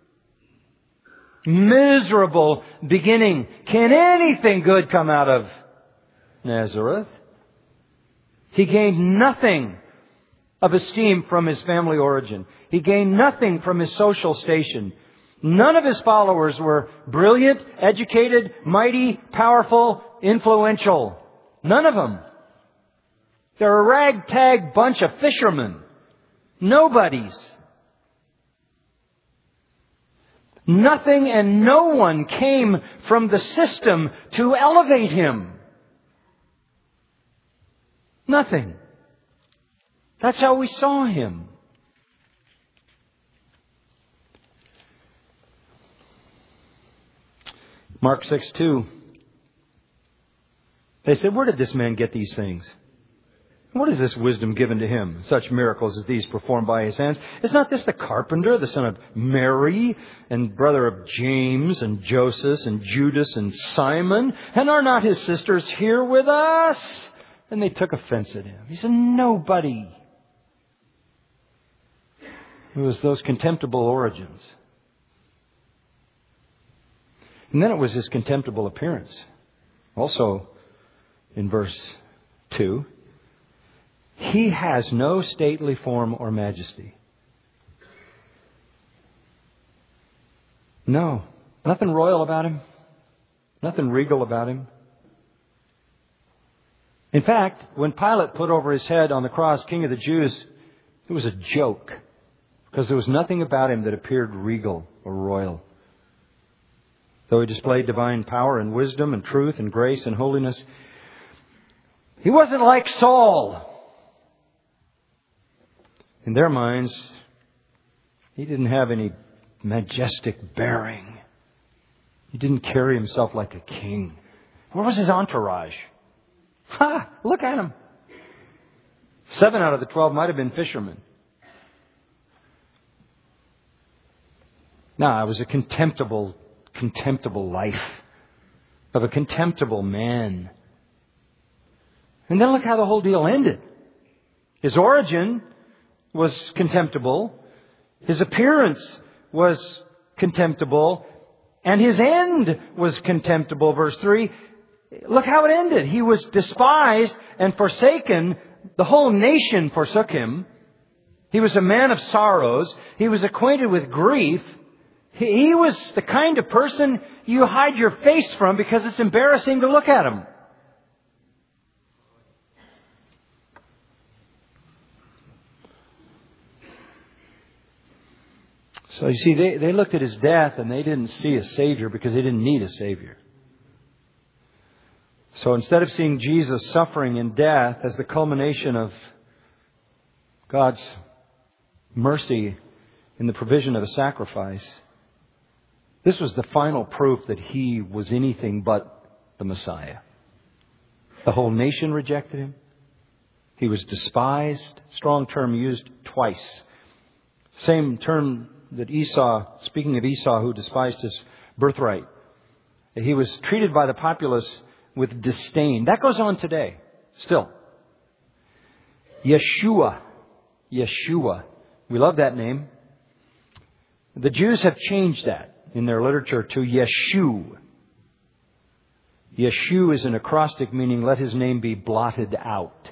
Speaker 2: Miserable beginning. Can anything good come out of Nazareth? He gained nothing of esteem from his family origin. He gained nothing from his social station. None of his followers were brilliant, educated, mighty, powerful, influential. None of them. They're a ragtag bunch of fishermen. Nobodies. Nothing and no one came from the system to elevate him. Nothing. That's how we saw him. Mark six two. They said, where did this man get these things? What is this wisdom given to him? Such miracles as these performed by his hands. Is not this the carpenter, the son of Mary, and brother of James, and Joseph, and Judas, and Simon? And are not his sisters here with us? And they took offense at him. He's a nobody. It was those contemptible origins. And then it was his contemptible appearance. Also, in verse two, he has no stately form or majesty. No. Nothing royal about him. Nothing regal about him. In fact, when Pilate put over his head on the cross, King of the Jews, it was a joke. Because there was nothing about him that appeared regal or royal. Though he displayed divine power and wisdom and truth and grace and holiness, he wasn't like Saul. In their minds, he didn't have any majestic bearing. He didn't carry himself like a king. Where was his entourage? Ha! Look at him. Seven out of the twelve might have been fishermen. No, it was a contemptible, contemptible life of a contemptible man. And then look how the whole deal ended. His origin was contemptible. His appearance was contemptible. And his end was contemptible. Verse three. Look how it ended. He was despised and forsaken. The whole nation forsook him. He was a man of sorrows. He was acquainted with grief. He was the kind of person you hide your face from because it's embarrassing to look at him. So you see, they, they looked at his death and they didn't see a Savior because they didn't need a Savior. So instead of seeing Jesus suffering in death as the culmination of God's mercy in the provision of a sacrifice, this was the final proof that He was anything but the Messiah. The whole nation rejected him. He was despised. Strong term used twice. Same term that Esau, speaking of Esau, who despised his birthright. He was treated by the populace with disdain. That goes on today, still. Yeshua. Yeshua. We love that name. The Jews have changed that in their literature to Yeshu. Yeshu is an acrostic meaning let his name be blotted out.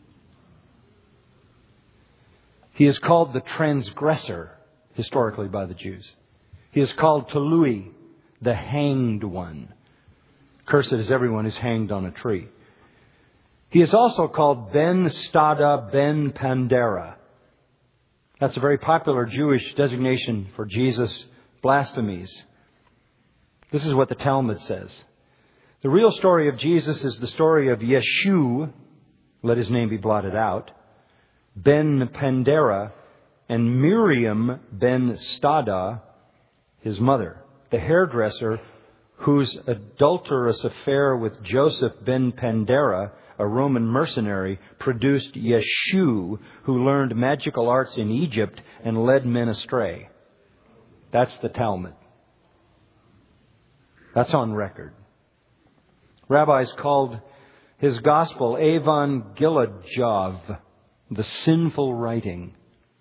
Speaker 2: He is called the transgressor, historically, by the Jews. He is called Tului, the hanged one. Cursed is everyone who's hanged on a tree. He is also called Ben Stada Ben Pandera. That's a very popular Jewish designation for Jesus' blasphemies. This is what the Talmud says. The real story of Jesus is the story of Yeshu, let his name be blotted out, Ben Pandera, and Miriam Ben Stada, his mother, the hairdresser whose adulterous affair with Joseph Ben Pandera, a Roman mercenary, produced Yeshu, who learned magical arts in Egypt and led men astray. That's the Talmud. That's on record. Rabbis called his gospel Evangelijav, the sinful writing.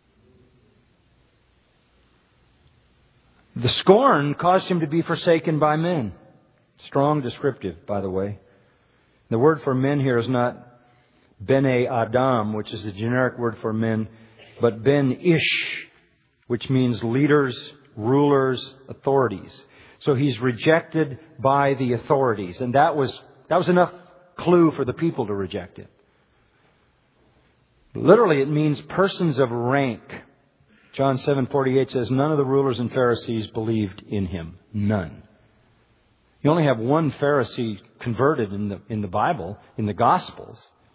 Speaker 2: The scorn caused him to be forsaken by men. Strong descriptive, by the way. The word for men here is not Bene Adam, which is the generic word for men, but Ben Ish, which means leaders, rulers, authorities. So he's rejected by the authorities. And that was, that was enough clue for the people to reject him. Literally, it means persons of rank. John seven forty-eight says, none of the rulers and Pharisees believed in him. None. You only have one Pharisee converted in the, in the Bible, in the Gospels.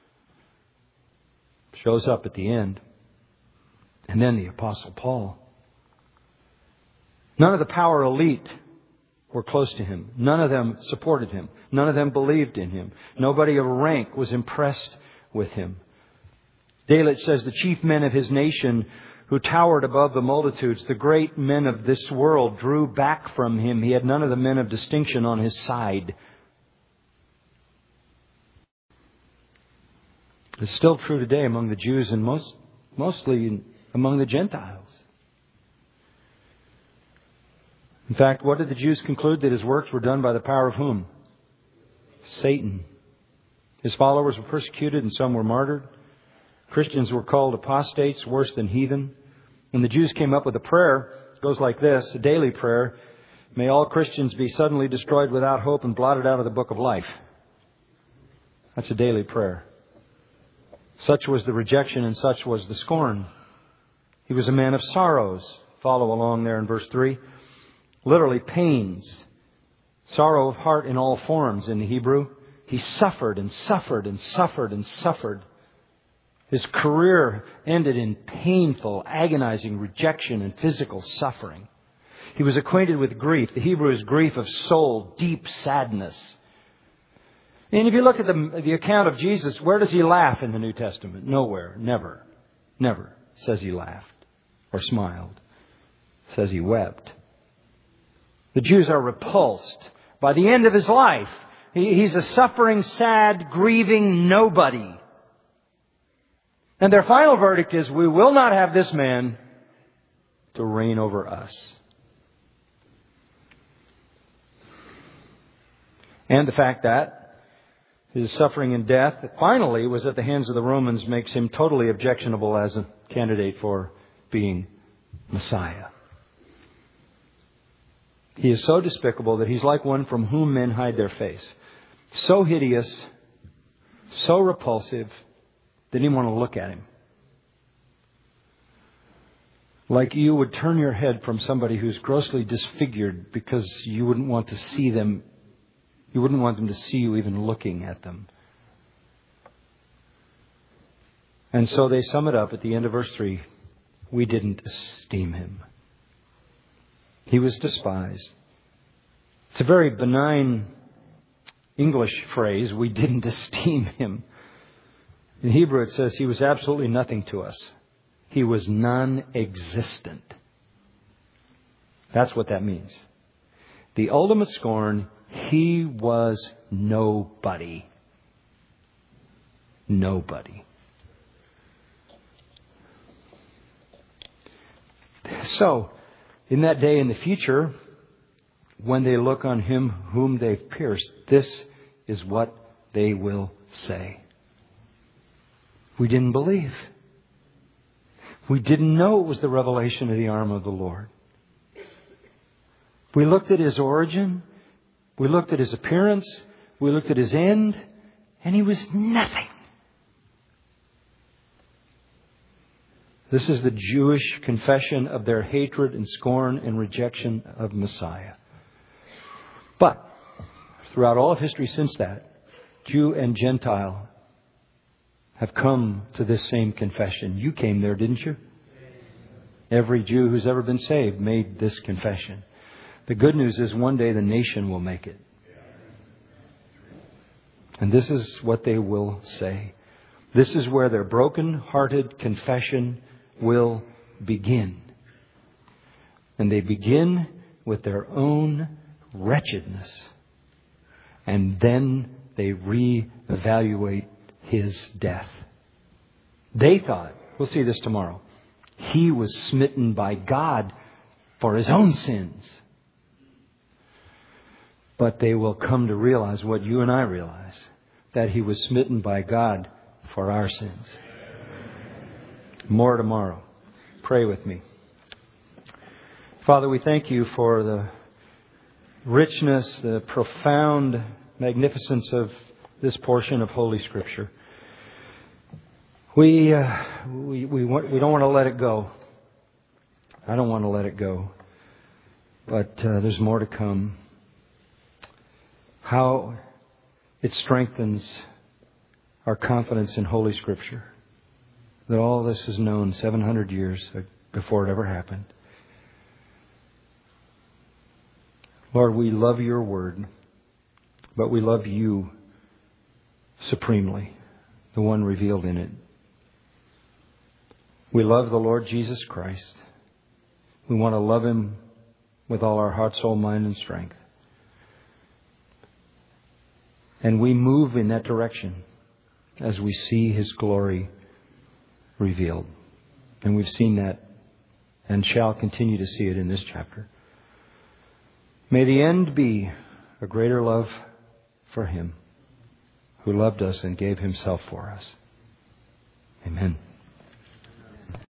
Speaker 2: Shows up at the end. And then the Apostle Paul. None of the power elite were close to him. None of them supported him. None of them believed in him. Nobody of rank was impressed with him. Delitzsch says the chief men of his nation who towered above the multitudes, the great men of this world, drew back from him. He had none of the men of distinction on his side. It's still true today among the Jews and most, mostly among the Gentiles. In fact, what did the Jews conclude? That his works were done by the power of whom? Satan. His followers were persecuted and some were martyred. Christians were called apostates, worse than heathen. And the Jews came up with a prayer. It goes like this, a daily prayer. May all Christians be suddenly destroyed without hope and blotted out of the book of life. That's a daily prayer. Such was the rejection and such was the scorn. He was a man of sorrows. Follow along there in verse three. Literally pains. Sorrow of heart in all forms in the Hebrew. He suffered and suffered and suffered and suffered. His career ended in painful, agonizing rejection and physical suffering. He was acquainted with grief. The Hebrew is grief of soul, deep sadness. And if you look at the, the account of Jesus, where does he laugh in the New Testament? Nowhere. Never. Never says he laughed or smiled. Says he wept. The Jews are repulsed. By the end of his life, he, he's a suffering, sad, grieving nobody. And their final verdict is, we will not have this man to reign over us. And the fact that his suffering and death finally was at the hands of the Romans makes him totally objectionable as a candidate for being Messiah. He is so despicable that he's like one from whom men hide their face. So hideous, so repulsive, they didn't want to look at him. Like you would turn your head from somebody who's grossly disfigured because you wouldn't want to see them. You wouldn't want them to see you even looking at them. And so they sum it up at the end of verse three. We didn't esteem him. He was despised. It's a very benign English phrase, we didn't esteem him. In Hebrew it says he was absolutely nothing to us. He was non-existent. That's what that means. The ultimate scorn, he was nobody. Nobody. So, in that day in the future, when they look on him whom they've pierced, this is what they will say. We didn't believe. We didn't know it was the revelation of the arm of the Lord. We looked at his origin. We looked at his appearance. We looked at his end. And he was nothing. This is the Jewish confession of their hatred and scorn and rejection of Messiah. But throughout all of history since that, Jew and Gentile have come to this same confession. You came there, didn't you? Every Jew who's ever been saved made this confession. The good news is one day the nation will make it. And this is what they will say. This is where their broken-hearted confession will begin. And they begin with their own wretchedness. And then they reevaluate his death. They thought, we'll see this tomorrow, he was smitten by God for his own sins. But they will come to realize what you and I realize, that he was smitten by God for our sins. More tomorrow. Pray with me. Father, we thank you for the richness, the profound magnificence of this portion of Holy Scripture. We uh, we we, want, we don't want to let it go. I don't want to let it go. But uh, there's more to come. How it strengthens our confidence in Holy Scripture. That all this is known seven hundred years before it ever happened. Lord, we love your word, but we love you supremely, the one revealed in it. We love the Lord Jesus Christ. We want to love him with all our heart, soul, mind, and strength. And we move in that direction as we see his glory revealed. And we've seen that and shall continue to see it in this chapter. May the end be a greater love for him who loved us and gave himself for us. Amen.